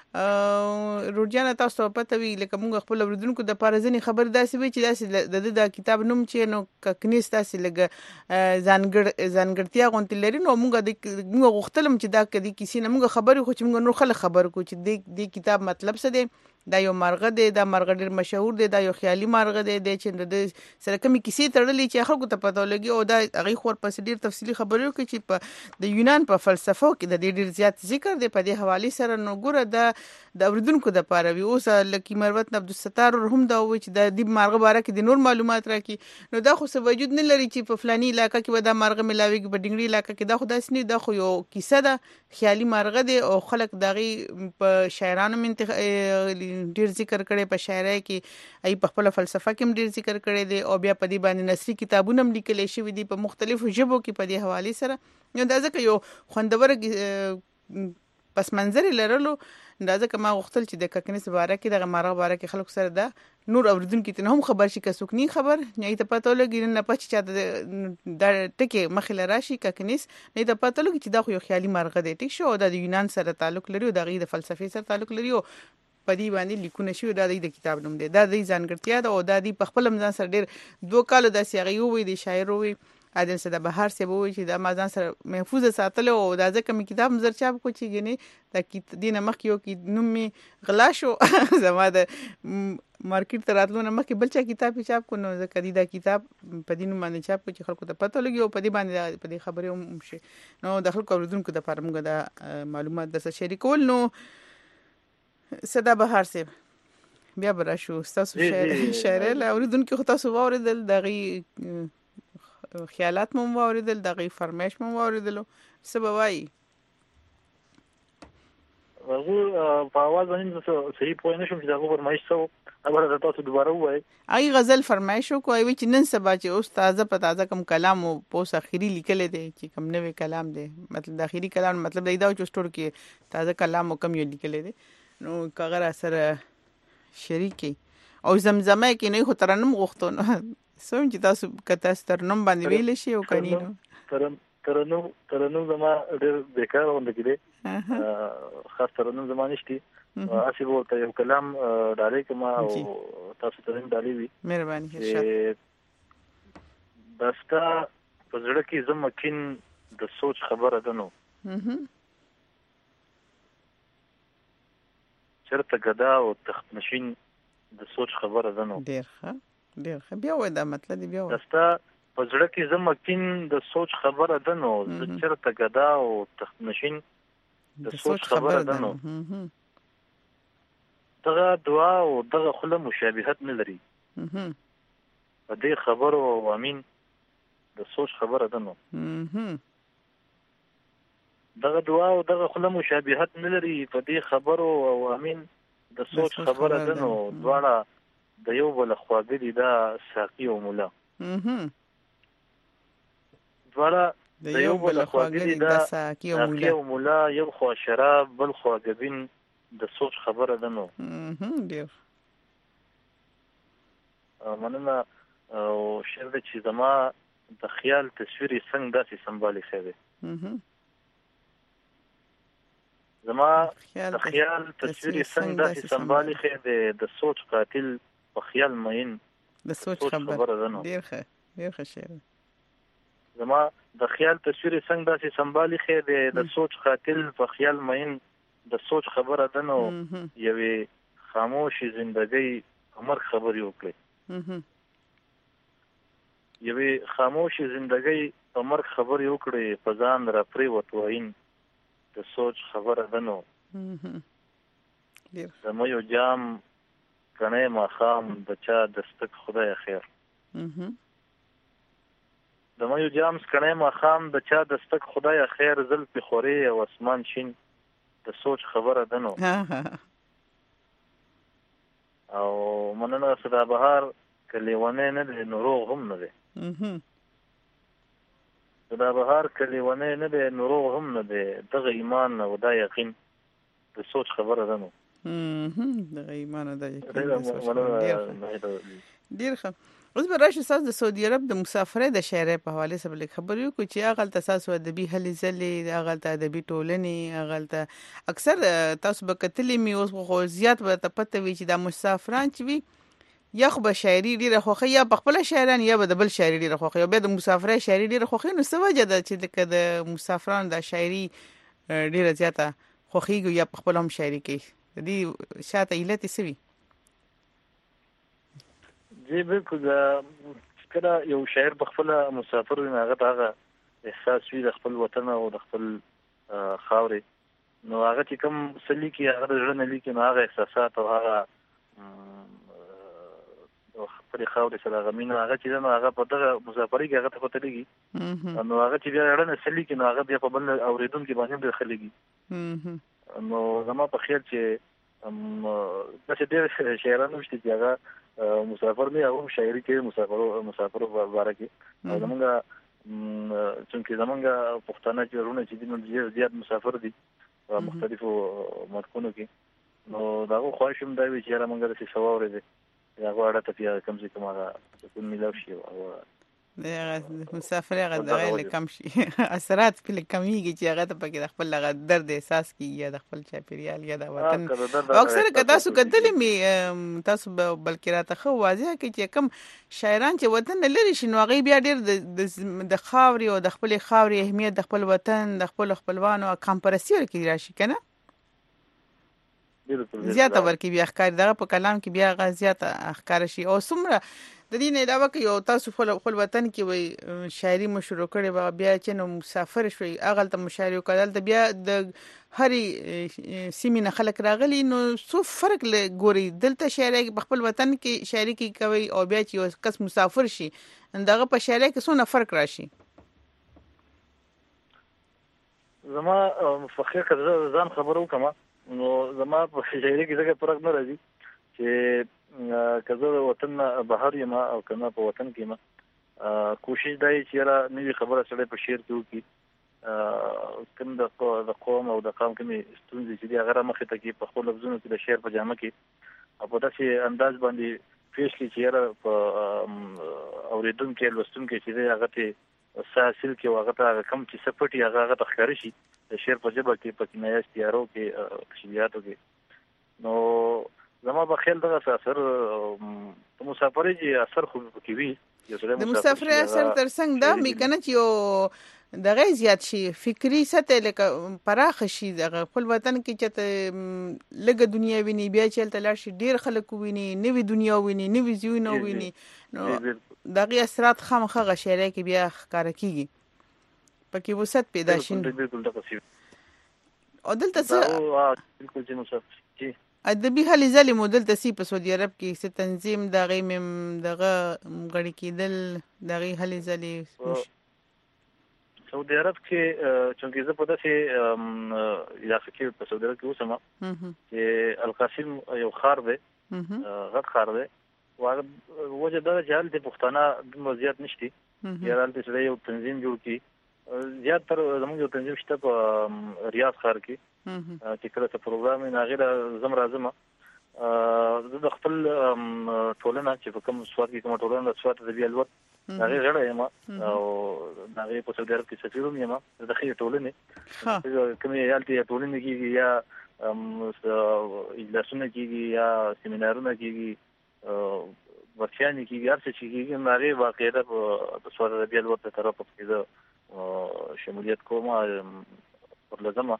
روجانه تاسو پته وی لکه موږ خپل اوریدونکو د پارځنی خبر داسې وی چې داسې د د کتاب نوم چې نو کنيس تاسو لګ ځانګړ ځانګړتیا غونټ لري نو موږ د موږ غوښتلم چې دا کدي کسی نه موږ خبرې خو چې موږ نور خلک خبر کو چې د دې کتاب مطلب څه دی دا یو مارغه دی دا مارغه ډیر مشهور دی دا یو خیالي مارغه دی چې د سره کومي کیسې تړلې چې خلکو ته پته لګي او دا هغه خور پس ډیر تفصیلی خبرې کوي چې په د یونان په فلسفه کې د ډیر زیات ذکر دی په دې حواله سره نو ګوره دا د اوریدونکو د پاره وی اوس لکه مروت عبدالستار هم دا وی چې د دې مارغه باره کې د نور معلومات راکې نو دا خو څه وجود نه لري چې په فلاني علاقې کې ودا مارغه ملاويږي په ډنګړي علاقې کې دا خو داس نه دا خو یو کیسه ده خیالي مارغه دی او خلک دغه په شاعرانو منتخ ډیر ذکر کړي په شاعرۍ کې ای په خپل فلسفه کې ډیر ذکر کړي دي او بیا په دې باندې نثري کتابونه هم لیکل شوي دي په مختلفو ژبو کې په دې حواله سره نو دا ځکه یو خوندور پس منظر لرلو دا ځکه ما غوښتل چې د ککنیس باره کې دغه مارغه باره کې خلکو سره دا نور اوریدونکو ته هم خبر شي که څوک نه خبر نه ته پته لګی نه پچ چا د ټکی مخې راشي ککنیس نه ته پته لګی چې دا خو یو خیالي مارغه دی ټیک شو د یونان سره تعلق لري او د غي د فلسفي سره تعلق لري او په دې باندې لیکونه شوی دا د کتاب نوم دی دا د ځانګړتیا ده او دا د خپل مزان سره ډیر دوه کال د سیغي وي د شاعر وي عادل صدا بهار سی وو چې دا مازان سره محفوظ ساتل او دا ځکه مې کتاب مزر چاپ کو چې غني دا دینه مخ یو کې نوم می غلا شو زما د مارکیټ ته راتلو نه مخکې بل چا کتاب چاپ کو نو ځکه دا کتاب په دینو باندې چاپ کو چې خلکو ته پته لګي او په دې باندې په دې خبرې هم شي نو د خلکو اوریدونکو د لپاره موږ دا معلومات درته شریکول نو صدا بهار سی بیا برا شو تاسو شاعر شاعر له اوریدونکو خو تاسو واوریدل دغه خیالات مو واوریدل دغه فرمایش مو واوریدل سبب وای ورغو په आवाज باندې صحیح پوه نه شوم چې دا فرمایش څه اوبره تاسو دوباره وای ای غزل فرمایش کو ای چې نن سبا چې اوس تازه په تازه کم کلام او پوس اخیری لیکل دي چې کم نوې کلام دی مطلب د اخیری کلام مطلب دا چې سٹور کې تازه کلام او کم یو لیکل دي نو کغه سره شریکي او زمزمه کې نه خو ترنم غوښتو سوم چې تاسو کته ترنم باندې ویل شي او کنينو ترن ترنم ترنم زما ډېر بیکار وند کېده خاص ترنم زمانه شتي اسی ورته یو کلام ډالې کما او تاسو ترنم ډالې وي مهرباني ارشاد دستا پزړه کې زمکین د سوچ خبره ده نو چرته غدا او تخت نشین د سوچ خبره ده نو ډېر ښه ډېر ښه بیا وای دا مطلب دی بیا وای دستا پزړه کې زمکین د سوچ خبره ده نو چرته غدا او تخت نشین د سوچ خبره ده نو دغه دعا او دغه خله مشابهت نه لري په دې خبرو او امین د سوچ خبره ده نو دغه دعا او دغه خله مشابهت نه لري په دې خبرو او امین د سوچ خبره ده نو دواړه د یو بل خواګری دا ساقي او مولا دواړه د یو بل خواګری دا ساقي او مولا یو خوا شراب بل خوا غبین د سوچ خبره ده نو ډیر مننه او شعر د چې زما د خیال تصویري څنګه داسې سمبالي خېده زما د خیال تصویري څنګه داسې سمبالي خېده د سوچ قاتل په خیال مین د سوچ خبره ده نو ډیر ښه ډیر ښه شعر زما د خیال تصویري څنګه داسې سمبالي خېده د سوچ قاتل په خیال مین د سوچ خبره ده نو یوې خاموشي زندګۍ عمر خبرې وکړي یوې خاموشي زندګۍ عمر خبرې وکړي په ځان را پرې وتوین د سوچ خبره ده نو د مې جام کنه ما خام د چا دستک خدای خیر د مې جام کنه ما خام د چا دستک خدای خیر زل په خوري او اسمان شین د سوچ خبره دنو او مننه صدا بهار کلیونه نه د نورو هم نه ده صدا بهار کلیونه نه د نورو هم نه ده دغه ایمان او د یقین د سوچ خبره دنو دغه ایمان او د یقین ډیر ښه. اوس به راشي تاسو د سعودي عرب د مسافرۍ د شاعرۍ په حواله سره لیک خبرې وکړو چې هغه تاسو ادبي هلې ځلې هغه ادبي ټولنې هغه اکثر تاسو به کتلې می اوس خو زیات به پته وي چې د مسافران چې وي یا خو به شاعري ډیره خوخه یا په خپل شاعران یا به د بل شاعري ډیره خوخه یا به د مسافرۍ شاعري ډیره خوخه نو څه وجه ده چې د مسافران د شاعري ډیره زیاته خوخیږي یا په خپل هم شاعري کوي د دې شاته علت څه وي؟ جی بالکل کله یو شاعر په خپل مسافر وي هغه هغه احساس وي د خپل وطن او د خپل خاورې نو هغه چې کوم سلی کې هغه ژوند لیکي نو هغه احساسات او هغه خپل خاورې سره هغه مين هغه چې نو هغه په دغه مسافرۍ کې هغه ته پته لګي نو هغه چې بیا ژوند سلی کې نو هغه بیا په بل اوریدونکو باندې د خلګي نو زما په خیال چې د څه ډېر شاعرانو شته چې هغه مسافر نه او شاعري کې مسافرو مسافرو باره کې او زمونږ څنګه زمونږ پښتانه چې ورونه چې دي نو زیات مسافر دي په مختلفو ملکونو کې نو دا خو شوم دا وی چې را مونږ د څه سوال دی هغه اړه ته بیا کم څه کومه کوم ملو شي او د مسافر هغه دغه کم شي اثرات په کمیږي چې هغه ته پکې د خپل لغه درد احساس کیږي یا د خپل چاپیریال یا د وطن اکثر که تاسو کتلې می تاسو بلکې راته خو واضح کې چې کم شاعران چې وطن لري شي نو هغه بیا ډېر د خاوري او د خپل خاوري اهمیت د خپل وطن د خپل خپلوانو کمپرسي ورکې راشي کنه زیاته ورکې بیا ښکار دغه په کلام کې بیا غا زیاته ښکار شي او څومره د دې نه علاوه کې یو تاسو خپل وطن کې وي شاعري مشروع کړي بیا چې نو مسافر شوي اغل ته مشاعره کول ته بیا د هري سیمینه خلک راغلي نو څو فرق لګوري دلته شاعري په خپل وطن کې شاعري کې کوي او بیا چې یو کس مسافر شي دغه په شاعري کې څونه فرق راشي؟ زما فخر کړه ځان خبرو کما نو زما په شاعري کې څنګه فرق نه راځي چې کزه وطن بهر یم او کنه په وطن کې ما کوشش دای چې را نوې خبره سره په شعر کې وکي کوم د قوم او د قوم کې ستونزې چې هغه مخه ته کې په خپل لفظونو کې د شعر په جامه کې په داسې انداز باندې پیش کې چې را په اوریدونکو لوستونکو چې هغه ته ساسل کې هغه ته کم چې سپټي هغه ته ښکار شي د شعر په جبه کې په کنایه استیارو کې تشبیهاتو کې نو زما په خیال دغه اثر مسافرۍ چې اثر خو کې وي د مسافرۍ اثر تر څنګ دا مې کنه چې یو دغه زیات شي فکری سطح لکه پراخ شي دغه خپل وطن کې چې لګه دنیا ویني بیا چې تل شي ډیر خلک ویني نوې دنیا ویني نوې ژوند ویني نو دغه اثرات خامخه غشيره کې بیا ښکار کیږي پکې وسط پیدا شي او دلته څه بالکل چې مسافر ادبي هلې ځلې مودل تسی په سعودي عرب کې څه تنظیم دغه مم دغه غړي کېدل دغه هلې ځلې سعودي عرب کې چې زه په داسې علاقه کې په سعودي عرب کې اوسم چې القاسم یو خار دی غټ خار دی وجه دا چې حالت پښتانه د وضعیت نشتی یا حالت سره یو تنظیم جوړ کی زیات تر زموږ یو تنظیم شته په ریاض ښار کې چې کله څه پروګرام نه غیر زم راځم د خپل ټولنه چې په کوم سواد کې کوم ټولنه د سواد د بیا الوت هغه غړې یم او هغه په سعودي عرب کې سفیروم یم د خیر ټولنه کومې یالتي ټولنه کې یا اجلاسونه کېږي یا سیمینارونه کېږي ورشانې کېږي هر څه چې کېږي هغه واقعیت په سواد د بیا الوت په طرف کې د شمولیت کومه پر لازمه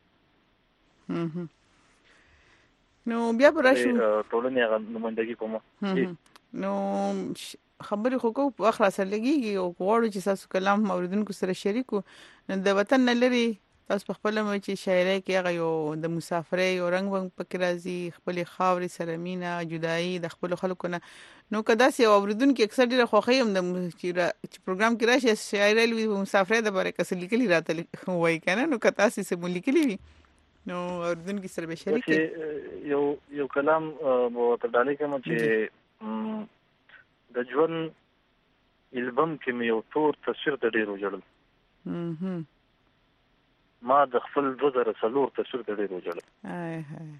نو بیا پر راشو ټولنه نمائندګي کومه نو خبرې خو کو اخر سره لګيږي او غواړو چې تاسو کلام اوریدونکو سره شریکو نو د وطن لري تاسو په خپل مې چې شاعرۍ کې هغه یو د مسافرۍ یو رنگ ونګ پکې راځي، خپل خاورې سره مینه، جدایي د خپل خلکو نه. نو که داسې یو اوریدونکي اکثر ډېره خوښوي هم د چې را- چې پروګرام کې راشي شاعرۍ لوي په مسافرۍ دپاره کس لیکلي راته وایي که نه، نو که تاسې څه مو لیکلي وي نو اوریدونکي سره به شریک کړي. چې یو یو کلام به ورته ډالۍ کوم چې م، د ژوند البم کې مې یو تور تصویر د ډېرو جوړل. مهم. ما د خپل دوه زره څلور تصویر د ډېرو جوړل. آی های.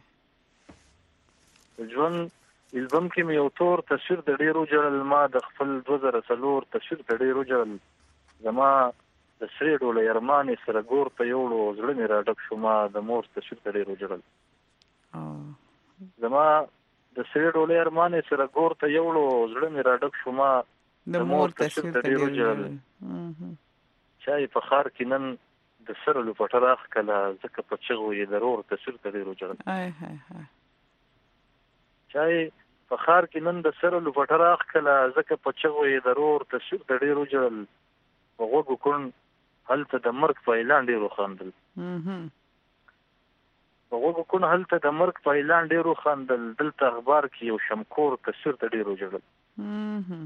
د ژوند البم کې مې یو تور تصویر د ډېرو جوړل. ما د خپل دوه زره څلور تصویر د ډېرو جوړل. زما د سرې ډوله یرمانې سره ګور ته یوړو، زړه مې را ډک شو. ما د مور تصویر د ډېرو جوړل. او زما د سرې ډوله یرمانې سره ګور ته یوړو، زړه مې را ډک شو. ما د مور تصویر ته ډېر جوړل. مهم. چای په خار کې نن د سره لوپټه راښکله، ځکه په چغو یې د رور تصویر ته ډېرو جوړل. آی های های. چای په خار کې نن د سره لوپټه راښکله، ځکه په چغو یې د رور تصویر ته ډېرو جوړل. په غوږو کوڼ هلته د مرګ په اعلان ډېرو خندل. مهم. په غوږو کوڼ هلته د مرګ په اعلان ډېرو خندل. دلته اخبار کې یو شمکور تصویر ته ډېرو جوړل. مهم.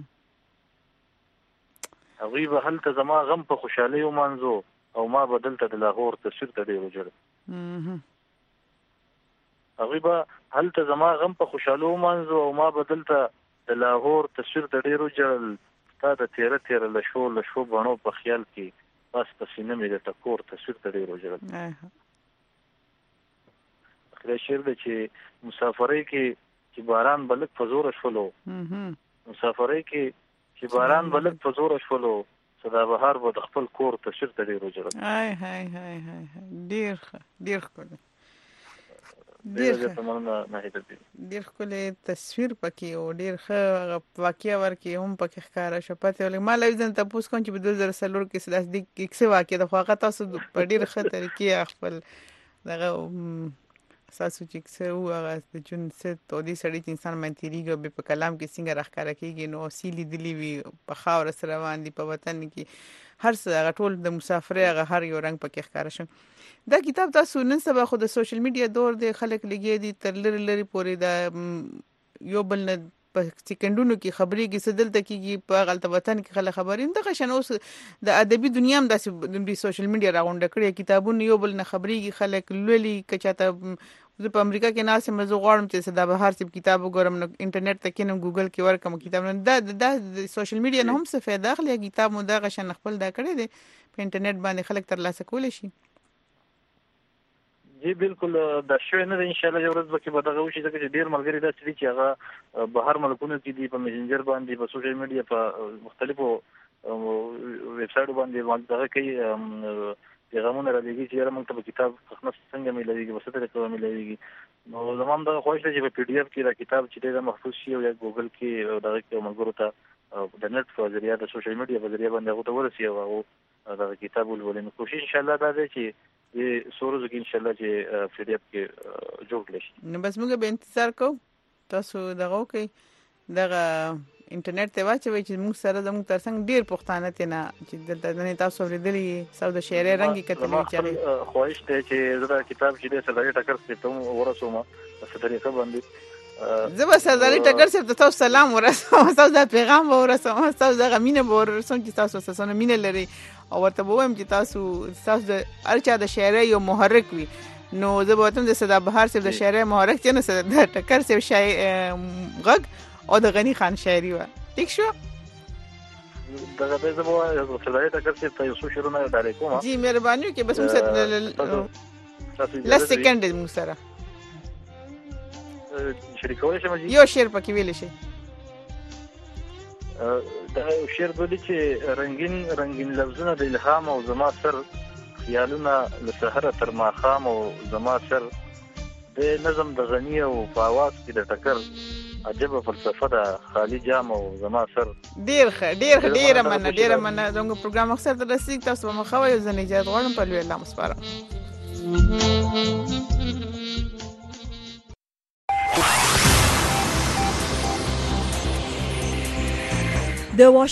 هغوی به هلته زما غم په خوشحالۍ ومانځو، او ما به دلته د لاهور تصویر ته ډېرو جوړل. مهم. هغوی به هلته زما غم په خوشحالۍ ومانځو، او ما به دلته د لاهور تصویر ته ډېرو جوړل. ستا د تیره تیره لشو لشو بڼو په خیال کې بس په سینه مې د ټکور تصویر ته ډېرو جوړل. آی های. اخري شعر دی چې مسافرۍ کې چې باران به لږ په زوره شولو، مهم. مسافرۍ کې چې باران به لږ په زوره شولو، سدابهار به د خپل کور تصویر ته ډېرو جوړل. آی های های های های. ډېر ښه، ډېر ښکلی، ډېر ډېره ښه، زیاته مننه ناهیده بي. ډېر ښکلی تصویر پکې او ډېر ښه هغه واقعه ورکې هم پکې ښکاره شوه. پته ولګي ما له یو ځل تپوس کوم چې په دوه زره څلور کې څه داسې دي څه واقعه ده، خو هغه تاسو په ډېر ښه طریقې خپل دغه م، ستاسو چې څه وو هغه د ژوند څه تودې سړي چې انسان باندې تېرېږي او بیا په کلام کې څنګه راښکاره کېږي، نو سی لیدلي وي په خاوره سره روان دي په وطن کې هر څه هغه ټول د مسافرۍ هغه هر یو رنګ پکې ښکاره شو. دا کتاب تاسو نن سبا خو د سوشل میډیا دور دی، خلک لګیا دي تر لرې لرې پورې د یو بل نه په سکندونو کې خبرېږي، څه دلته کېږي په هغلته وطن کې خلک خبرې دغه شان. اوس د ادبي دنیا هم داسې دومره سوشل میډیا راغونډه کړې، کتابونه یو بل نه خبرېږي، خلک لولي. که چاته زه په امریکا کې ناست یم، زه غواړم چې سدابهار صاحب کتاب وګورم، نو انټرنیټ ته کینم ګوګل کې ورکم کتاب. نو دا دا د سوشل میډیا نه هم څه فایده اخلي، کتاب مو دغه شان خپل دا کړی دی په انټرنیټ باندې خلک ترلاسه کولی شي. جی بالکل دا شوی نه دی. ان شاء الله یو ورځ به کې به دغه وشي، ځکه چې ډېر ملګري داسې دي چې هغه بهر ملکونو کې دي، په میسنجر باندې، په سوشل میډیا، په مختلفو ویب سایټو باندې دغه کوي، پیغامونه را لېږي چې یاره موږ ته به کتاب خدمت څنګه میلاویږي، په څه طریقه به میلاویږي. نو زما هم دغه خواهش دی چې په پی ډي اف کې دا کتاب چې دی دا محفوظ شي، او یا ګوګل کې دغه کې ملګرو ته د نت په ذریعه د سوشل میډیا په ذریعه باندې هغو ته ورسي او هغو دغه کتاب ولولي. نو کوشش انشاءالله دا دی چې دې څو ورځو کې انشاءالله چې پی ډي اف کې جوړ کړی شي. نو بس موږ به انتظار کوو تاسو دغه وکړئ، دغه انټرنیټ ته واچوئ چې موږ سره زموږ تر څنګ ډېر پښتانه تېنه چې دلته نه تاسو اورېدلي ستا د شاعرۍ رنګ یې کتلی زما خپل خواهش دی چې زه دا کتاب چې دی سرداري ټکر صاحب ته هم ورسوم په څه طریقه باندې. زه به سرداري ټکر صاحب ته تاسو سلام ورسوم، تاسو دا پیغام به ورسوم، تاسو دغه مینه به ورسوم چې تاسو سره مینه لرئ، او ورته به ووایم چې تاسو تاسو د هر چا د شاعرۍ یو محرک وي. نو زه به ورته وایم د سدابهار صاحب د شاعرۍ محرک چې نه د ټکر صاحب غږ او د غني خان شاعري وه. ټیک شو؟ دغه دی زه به سرداري ټکر صاحب ته یو څو شعرونه ډالۍ کوم. جی مهرباني وکړئ، بس موږ سره لس سکنډ دی موږ سره شریکولی شم. یو شعر پکې ویلی شي. دا یو شعر بولي چې رنګین رنګین لفظونه د الهام او زما سر، خیالونه له سحره تر ماښام او زما سر، د نظم د غني او په اواز کې د ټکر عجبه فلسفه ده، خالی جام او زما سر. ډېر ښه، ډېر ښه، ډېره مننه، ډېره مننه. زموږ پروګرام اکثر ته رسېږي، تاسو به مخه وایئ، زه نجات غواړم، په لوی الله مو سپارم. د